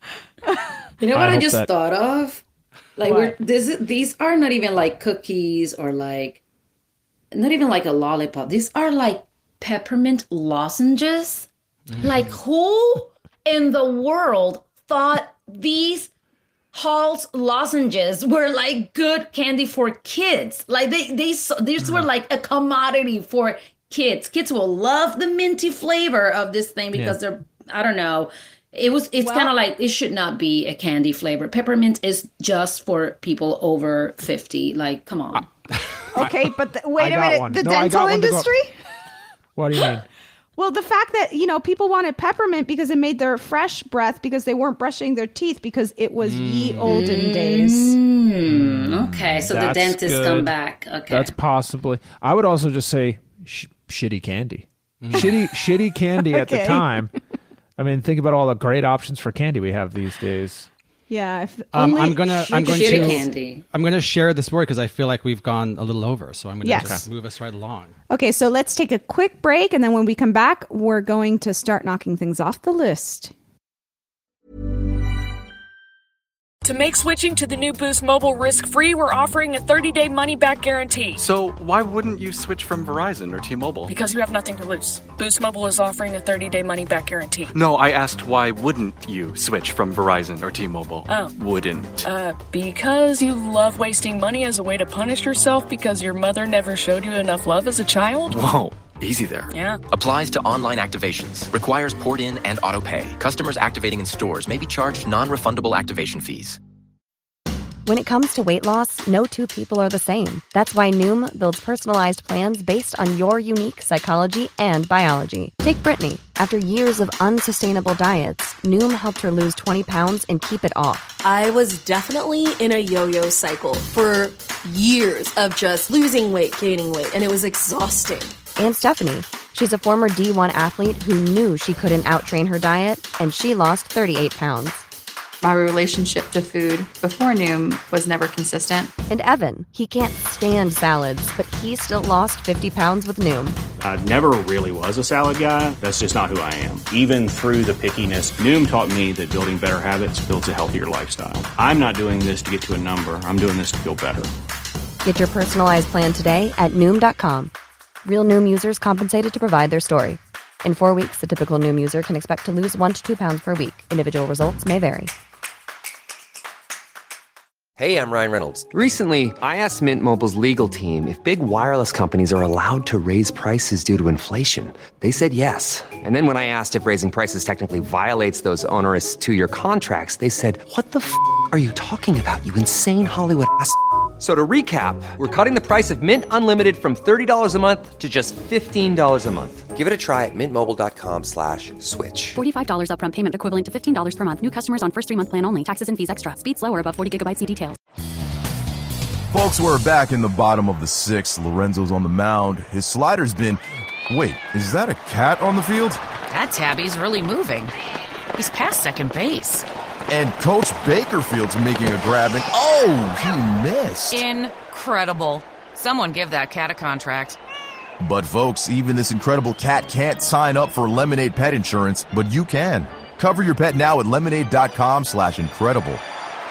You know what I just thought of? Like these are not even like cookies or like not even like a lollipop. These are like peppermint lozenges. Like who in the world thought these Halls lozenges were like good candy for kids? Like these were like a commodity for kids. Kids will love the minty flavor of this thing because they're, I don't know. It's kind of like, it should not be a candy flavor. Peppermint is just for people over 50. Like, come on. Okay, but wait a minute. The dental industry? What do you mean? Well, the fact that, people wanted peppermint because it made their fresh breath because they weren't brushing their teeth because it was ye olden days. Okay, so the dentists come back. Okay. That's possibly. I would also just say shitty candy. Shitty candy at the time. I mean, think about all the great options for candy we have these days. Yeah, I'm going to share the story because I feel like we've gone a little over, so I'm going to just move us right along. Okay, so let's take a quick break, and then when we come back, we're going to start knocking things off the list. To make switching to the new Boost Mobile risk-free, we're offering a 30-day money-back guarantee. So why wouldn't you switch from Verizon or T-Mobile? Because you have nothing to lose. Boost Mobile is offering a 30-day money-back guarantee. No, I asked why wouldn't you switch from Verizon or T-Mobile? Oh. Wouldn't. Because you love wasting money as a way to punish yourself because your mother never showed you enough love as a child? Whoa. Easy there. Yeah. Applies to online activations. Requires port in and auto pay. Customers activating in stores may be charged non-refundable activation fees. When it comes to weight loss, no two people are the same. That's why Noom builds personalized plans based on your unique psychology and biology. Take Brittany. After years of unsustainable diets, Noom helped her lose 20 pounds and keep it off. I was definitely in a yo-yo cycle for years of just losing weight, gaining weight, and it was exhausting. And Stephanie. She's a former D1 athlete who knew she couldn't out-train her diet, and she lost 38 pounds. My relationship to food before Noom was never consistent. And Evan, he can't stand salads, but he still lost 50 pounds with Noom. I never really was a salad guy. That's just not who I am. Even through the pickiness, Noom taught me that building better habits builds a healthier lifestyle. I'm not doing this to get to a number. I'm doing this to feel better. Get your personalized plan today at Noom.com. Real Noom users compensated to provide their story. In 4 weeks, the typical Noom user can expect to lose 1 to 2 pounds per week. Individual results may vary. Hey, I'm Ryan Reynolds. Recently, I asked Mint Mobile's legal team if big wireless companies are allowed to raise prices due to inflation. They said yes. And then when I asked if raising prices technically violates those onerous 2-year contracts, they said, "What the f*** are you talking about, you insane Hollywood ass?" So to recap, we're cutting the price of Mint Unlimited from $30 a month to just $15 a month. Give it a try at mintmobile.com/switch. $45 upfront payment equivalent to $15 per month. New customers on first 3-month plan only. Taxes and fees extra. Speed slower above 40 gigabytes. See details. Folks, we're back in the bottom of the 6th. Lorenzo's on the mound. His slider's been... Wait, is that a cat on the field? That tabby's really moving. He's past second base. And Coach Bakerfield's making a grab, and oh, he missed. Incredible. Someone give that cat a contract. But folks, even this incredible cat can't sign up for Lemonade Pet Insurance, but you can. Cover your pet now at lemonade.com/incredible.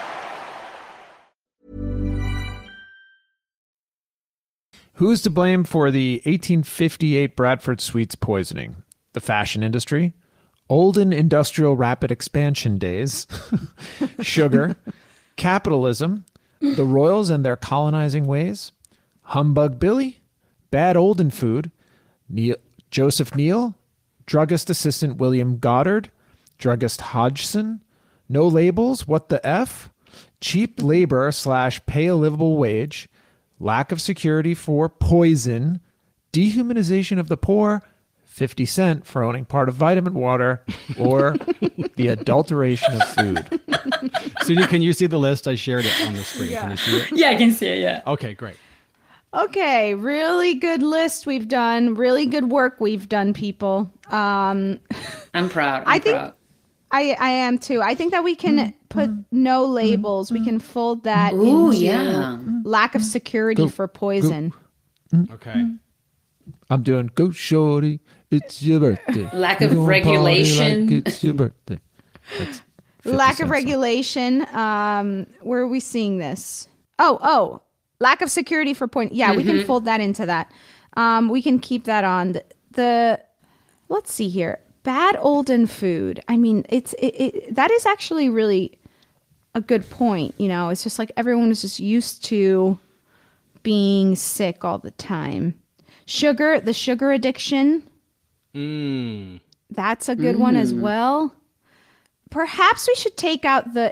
Who's to blame for the 1858 Bradford Sweets poisoning? The fashion industry? Olden industrial rapid expansion days? Sugar? Capitalism? The royals and their colonizing ways? Humbug Billy? Bad Olden food? Joseph Neal? Druggist assistant William Goddard? Druggist Hodgson? No labels? What the F? Cheap labor / pay a livable wage? Lack of security for poison? Dehumanization of the poor? 50 Cent for owning part of Vitamin Water, or the adulteration of food? Sudie, can you see the list? I shared it on the screen. Yeah. Can you see it? Yeah, I can see it, yeah. Okay, great. Okay, really good list we've done. Really good work we've done, people. I'm proud. I think I am too. I think that we can put no labels. We can fold that into lack of security for poison. Okay. I'm doing Go Shorty, it's your birthday. Lack of regulation. Like it's your birthday. Lack of regulation. Where are we seeing this? Oh, lack of security for point. Yeah, we can fold that into that. We can keep that on the let's see here. Bad Olden food. I mean, that is actually really a good point. You know, it's just like everyone is just used to being sick all the time. Sugar, the sugar addiction. That's a good one as well. Perhaps we should take out the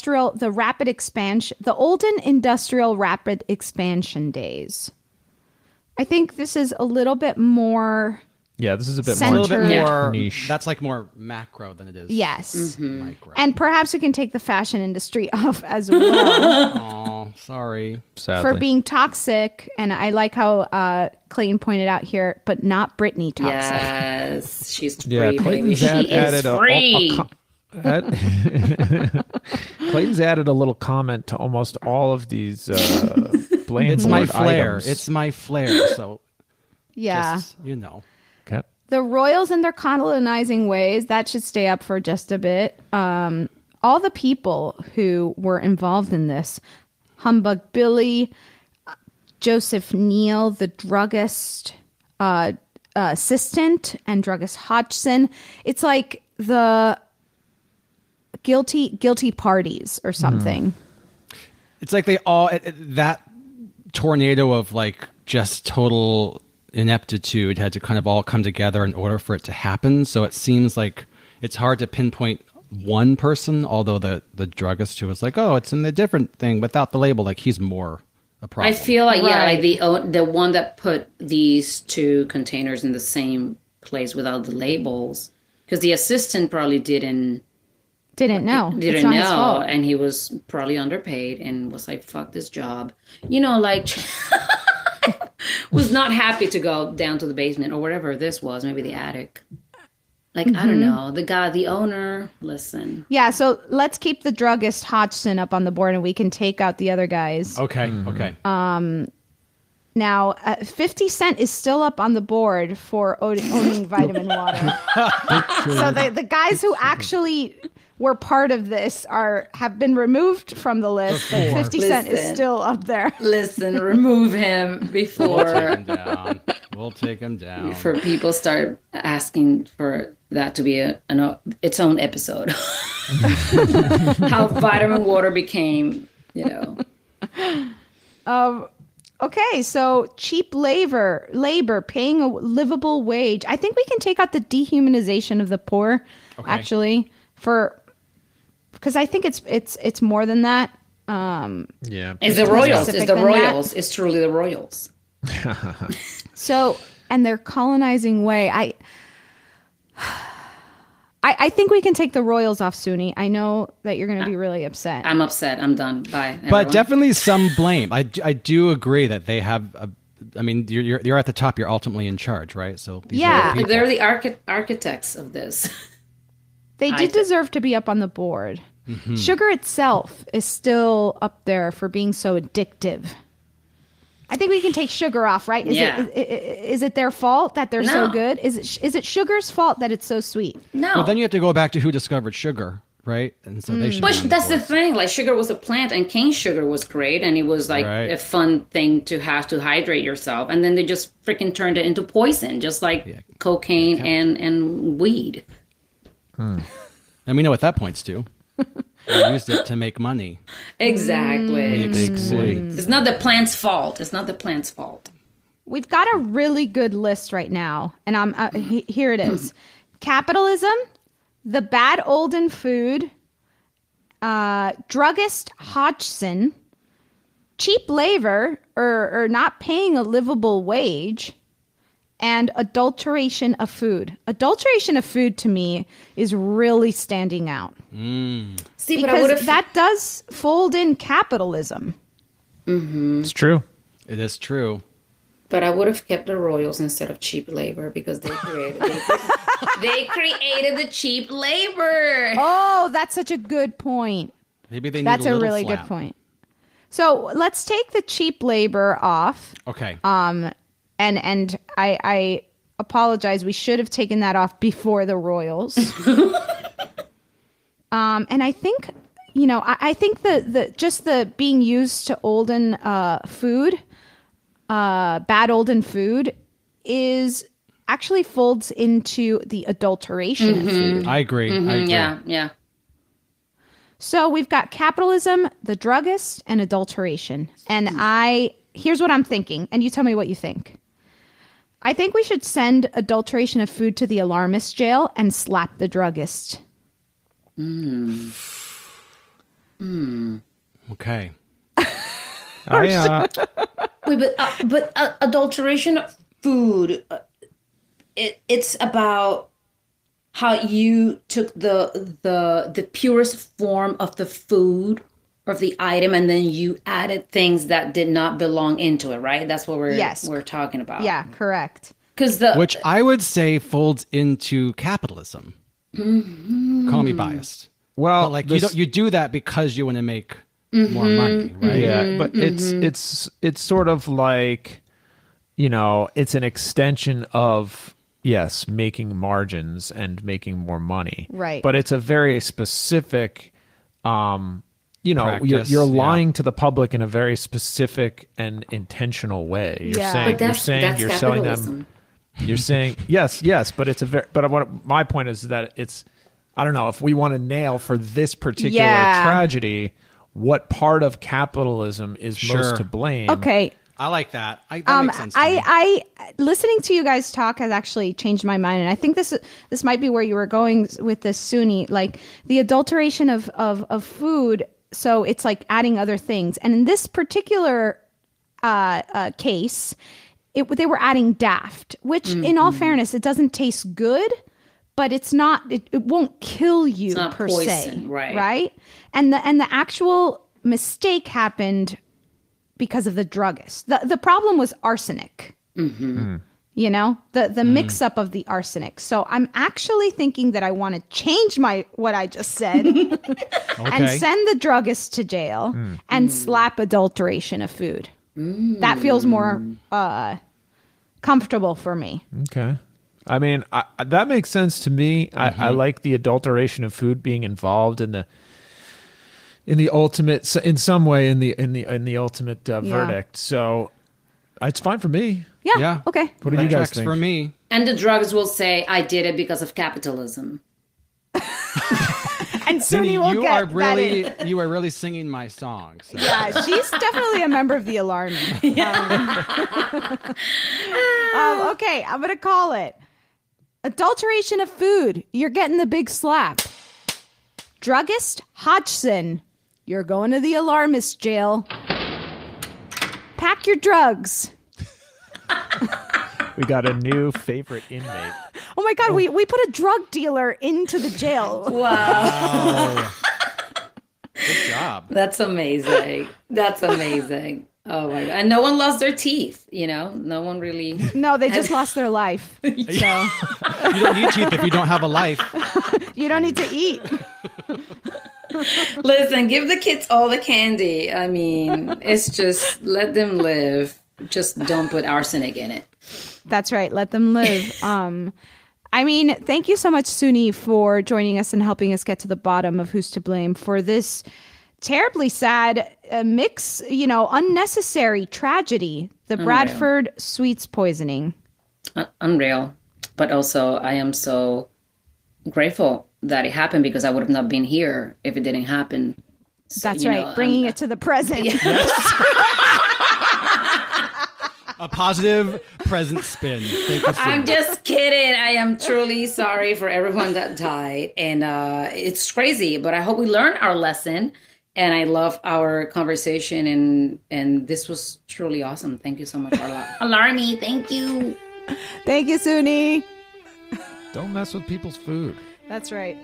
Olden industrial rapid expansion days. I think this is a little bit more. Yeah, this is a bit more niche. That's like more macro than it is. Yes. Micro. And perhaps we can take the fashion industry off as well. Oh, sorry. Sadly. For being toxic. And I like how Clayton pointed out here, but not Britney toxic. Yes, she's free. Yeah, Clayton's added Clayton's added a little comment to almost all of these blame It's my flair. items. It's my flair. So Yeah. just, you know. Okay. The royals and their colonizing ways, that should stay up for just a bit. All the people who were involved in this, Humbug Billy, Joseph Neal, the druggist assistant, and druggist Hodgson. It's like the guilty parties or something. It's like they all, that tornado of like just total ineptitude had to kind of all come together in order for it to happen. So it seems like it's hard to pinpoint one person, although the druggist who was like, oh, it's in the different thing without the label, like he's more a problem. I feel like, like the one that put these two containers in the same place without the labels, because the assistant probably didn't know. It's not his fault. And he was probably underpaid and was like, fuck this job. You know, like was not happy to go down to the basement or whatever this was, maybe the attic. Like, I don't know, the guy, the owner, listen. Yeah, so let's keep the druggist Hodgson up on the board and we can take out the other guys. Okay, okay. Now, 50 Cent is still up on the board for owning Vitamin Water. So the guys who actually were part of this have been removed from the list. But 50 Cent is still up there. Listen, remove him before We'll take him down. Before people start asking for that to be its own episode. How Vitamin Water became, Okay, so cheap labor, paying a livable wage. I think we can take out the dehumanization of the poor, actually, because I think it's more than that. It's the royals. It's the royals. It's truly the royals. So, and their colonizing way. I think we can take the royals off, Suni. I know that you're going to be really upset. I'm upset. I'm done. Bye. Everyone. But definitely some blame. I do agree that they have. I mean, you're at the top. You're ultimately in charge, right? So they're the architects of this. They did deserve to be up on the board. Mm-hmm. Sugar itself is still up there for being so addictive. I think we can take sugar off, right? Is it their fault that they're so good? Is it sugar's fault that it's so sweet? No. Well, then you have to go back to who discovered sugar, right? And so they should. But that's the thing. Like, sugar was a plant, and cane sugar was great, and it was like a fun thing to have to hydrate yourself. And then they just freaking turned it into poison, just like cocaine and weed. And we know what that points to. They used it to make money. Exactly. It's not the plant's fault. It's not the plant's fault. We've got a really good list right now, and here it is: capitalism, the bad olden food, druggist Hodgson, cheap labor or not paying a livable wage, and adulteration of food. Adulteration of food to me is really standing out. See, because that does fold in capitalism. Mm-hmm. It's true. It is true. But I would have kept the royals instead of cheap labor because they created the cheap labor. Oh, that's such a good point. Maybe they need That's a really flap. good point. So let's take the cheap labor off. Okay. And I apologize. We should have taken that off before the royals. And I think, I think the being used to olden food, bad olden food, is actually folds into the adulteration of food. I agree. I agree. Yeah. So we've got capitalism, the druggist, and adulteration. And here's what I'm thinking, and you tell me what you think. I think we should send adulteration of food to the alarmist jail and slap the druggist. Okay. Wait, but adulteration of food, it's about how you took the purest form of the food or of the item, and then you added things that did not belong into it, right? That's what we're talking about. Yeah, correct. Which I would say folds into capitalism. Call me biased. Well, but you do that because you want to make more money, right? Yeah, but it's sort of like, it's an extension of making margins and making more money. Right. But it's a very specific Practice, you're lying to the public in a very specific and intentional way. You're saying you're selling them. You're saying yes, but it's my point is that it's, I don't know if we want to nail for this particular tragedy, what part of capitalism is most to blame. Okay. I like that. That makes sense to me. I listening to you guys talk has actually changed my mind, and I think this might be where you were going with this, Suni, like the adulteration of food. So it's like adding other things, and in this particular case, they were adding daft, which, in all fairness, it doesn't taste good, but it's not. It won't kill you it's not per poison, se, right? Right, and the actual mistake happened because of the druggist. The problem was arsenic. You know, the mix up of the arsenic. So I'm actually thinking that I want to change what I just said and send the druggist to jail and slap adulteration of food. That feels more comfortable for me. Okay. I mean, that makes sense to me. I like the adulteration of food being involved in the ultimate, in some way, in the ultimate verdict. So it's fine for me. Yeah. Okay. What do you guys think? For me. And the drugs will say, I did it because of capitalism. And Suni will get that. You are really singing my song. So. Yeah, she's definitely a member of the Alarmy. Okay, I'm going to call it. Adulteration of food. You're getting the big slap. Druggist Hodgson. You're going to the alarmist jail. Pack your drugs. We got a new favorite inmate. Oh my God, we put a drug dealer into the jail. Wow. Good job. That's amazing. That's amazing. Oh my God. And no one lost their teeth, you know? No one really. No, they just lost their life. So. You don't need teeth if you don't have a life. You don't need to eat. Listen, give the kids all the candy. I mean, it's just let them live. Just don't put arsenic in it. That's right. Let them live. I mean, thank you so much, Suni, for joining us and helping us get to the bottom of who's to blame for this terribly sad unnecessary tragedy, the Bradford sweets poisoning. Unreal. But also, I am so grateful that it happened because I would have not been here if it didn't happen. So, that's right. Bringing it to the present. Yes. A positive present spin. Thank you, I'm just kidding. I am truly sorry for everyone that died. And it's crazy, but I hope we learn our lesson. And I love our conversation. And this was truly awesome. Thank you so much, Alarmy, thank you. Thank you, Suni. Don't mess with people's food. That's right.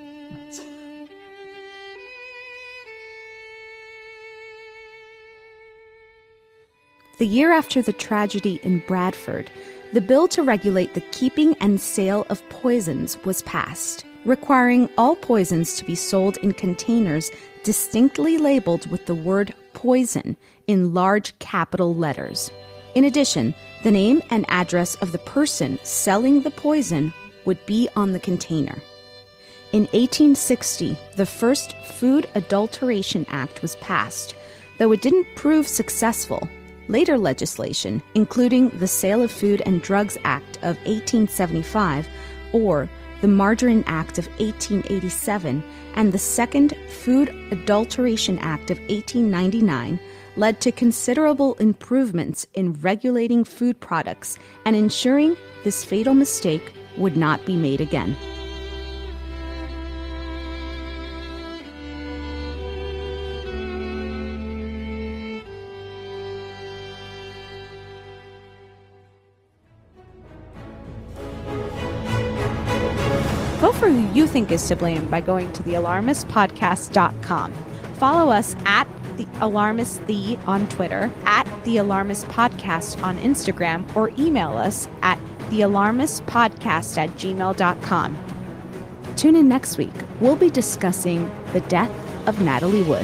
The year after the tragedy in Bradford, the bill to regulate the keeping and sale of poisons was passed, requiring all poisons to be sold in containers distinctly labeled with the word poison in large capital letters. In addition, the name and address of the person selling the poison would be on the container. In 1860, the first Food Adulteration Act was passed, though it didn't prove successful. Later legislation, including the Sale of Food and Drugs Act of 1875, or the Margarine Act of 1887, and the Second Food Adulteration Act of 1899, led to considerable improvements in regulating food products and ensuring this fatal mistake would not be made again. Vote for who you think is to blame by going to thealarmistpodcast.com. Follow us at The Alarmist The on Twitter, at The Alarmist Podcast on Instagram, or email us at thealarmistpodcast@gmail.com. Tune in next week. We'll be discussing the death of Natalie Wood.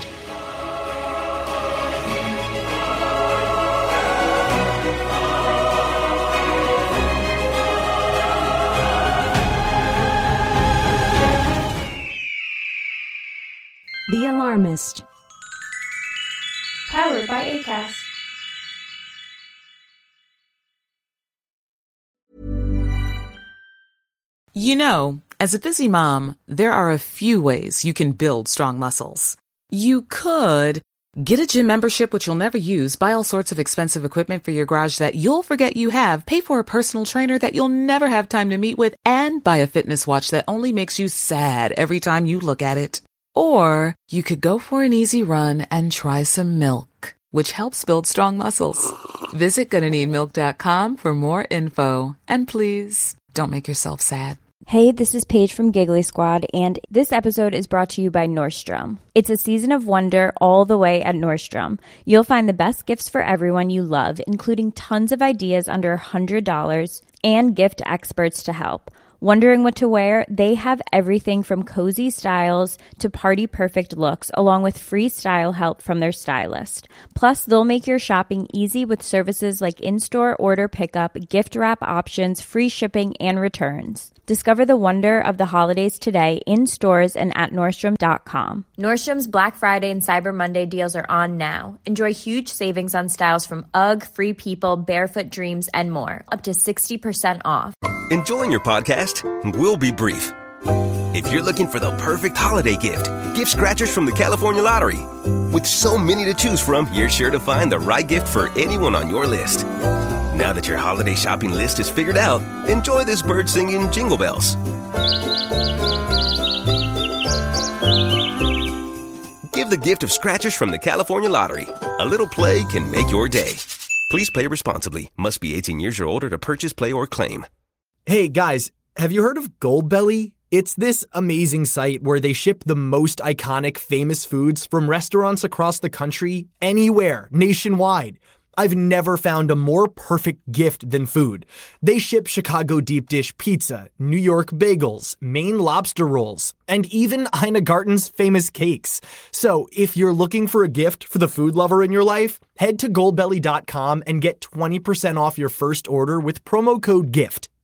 The Alarmist. Powered by Acast. You know, as a busy mom, there are a few ways you can build strong muscles. You could get a gym membership, which you'll never use, buy all sorts of expensive equipment for your garage that you'll forget you have, pay for a personal trainer that you'll never have time to meet with, and buy a fitness watch that only makes you sad every time you look at it. Or you could go for an easy run and try some milk, which helps build strong muscles. Visit GonnaNeedMilk.com for more info. And please, don't make yourself sad. Hey, this is Paige from Giggly Squad, and this episode is brought to you by Nordstrom. It's a season of wonder all the way at Nordstrom. You'll find the best gifts for everyone you love, including tons of ideas under $100 and gift experts to help. Wondering what to wear? They have everything from cozy styles to party perfect looks, along with free style help from their stylist. Plus, they'll make your shopping easy with services like in-store order pickup, gift wrap options, free shipping, and returns. Discover the wonder of the holidays today in stores and at Nordstrom.com. Nordstrom's Black Friday and Cyber Monday deals are on now. Enjoy huge savings on styles from UGG, Free People, Barefoot Dreams, and more. Up to 60% off. Enjoying your podcast? We'll be brief. If you're looking for the perfect holiday gift, gift scratchers from the California Lottery. With so many to choose from, you're sure to find the right gift for anyone on your list. Now that your holiday shopping list is figured out, enjoy this bird singing Jingle Bells. Give the gift of scratchers from the California Lottery. A little play can make your day. Please play responsibly. Must be 18 years or older to purchase, play, or claim. Hey guys, have you heard of Goldbelly? It's this amazing site where they ship the most iconic famous foods from restaurants across the country, anywhere, nationwide. I've never found a more perfect gift than food. They ship Chicago deep dish pizza, New York bagels, Maine lobster rolls, and even Ina Garten's famous cakes. So if you're looking for a gift for the food lover in your life, head to goldbelly.com and get 20% off your first order with promo code GIFT.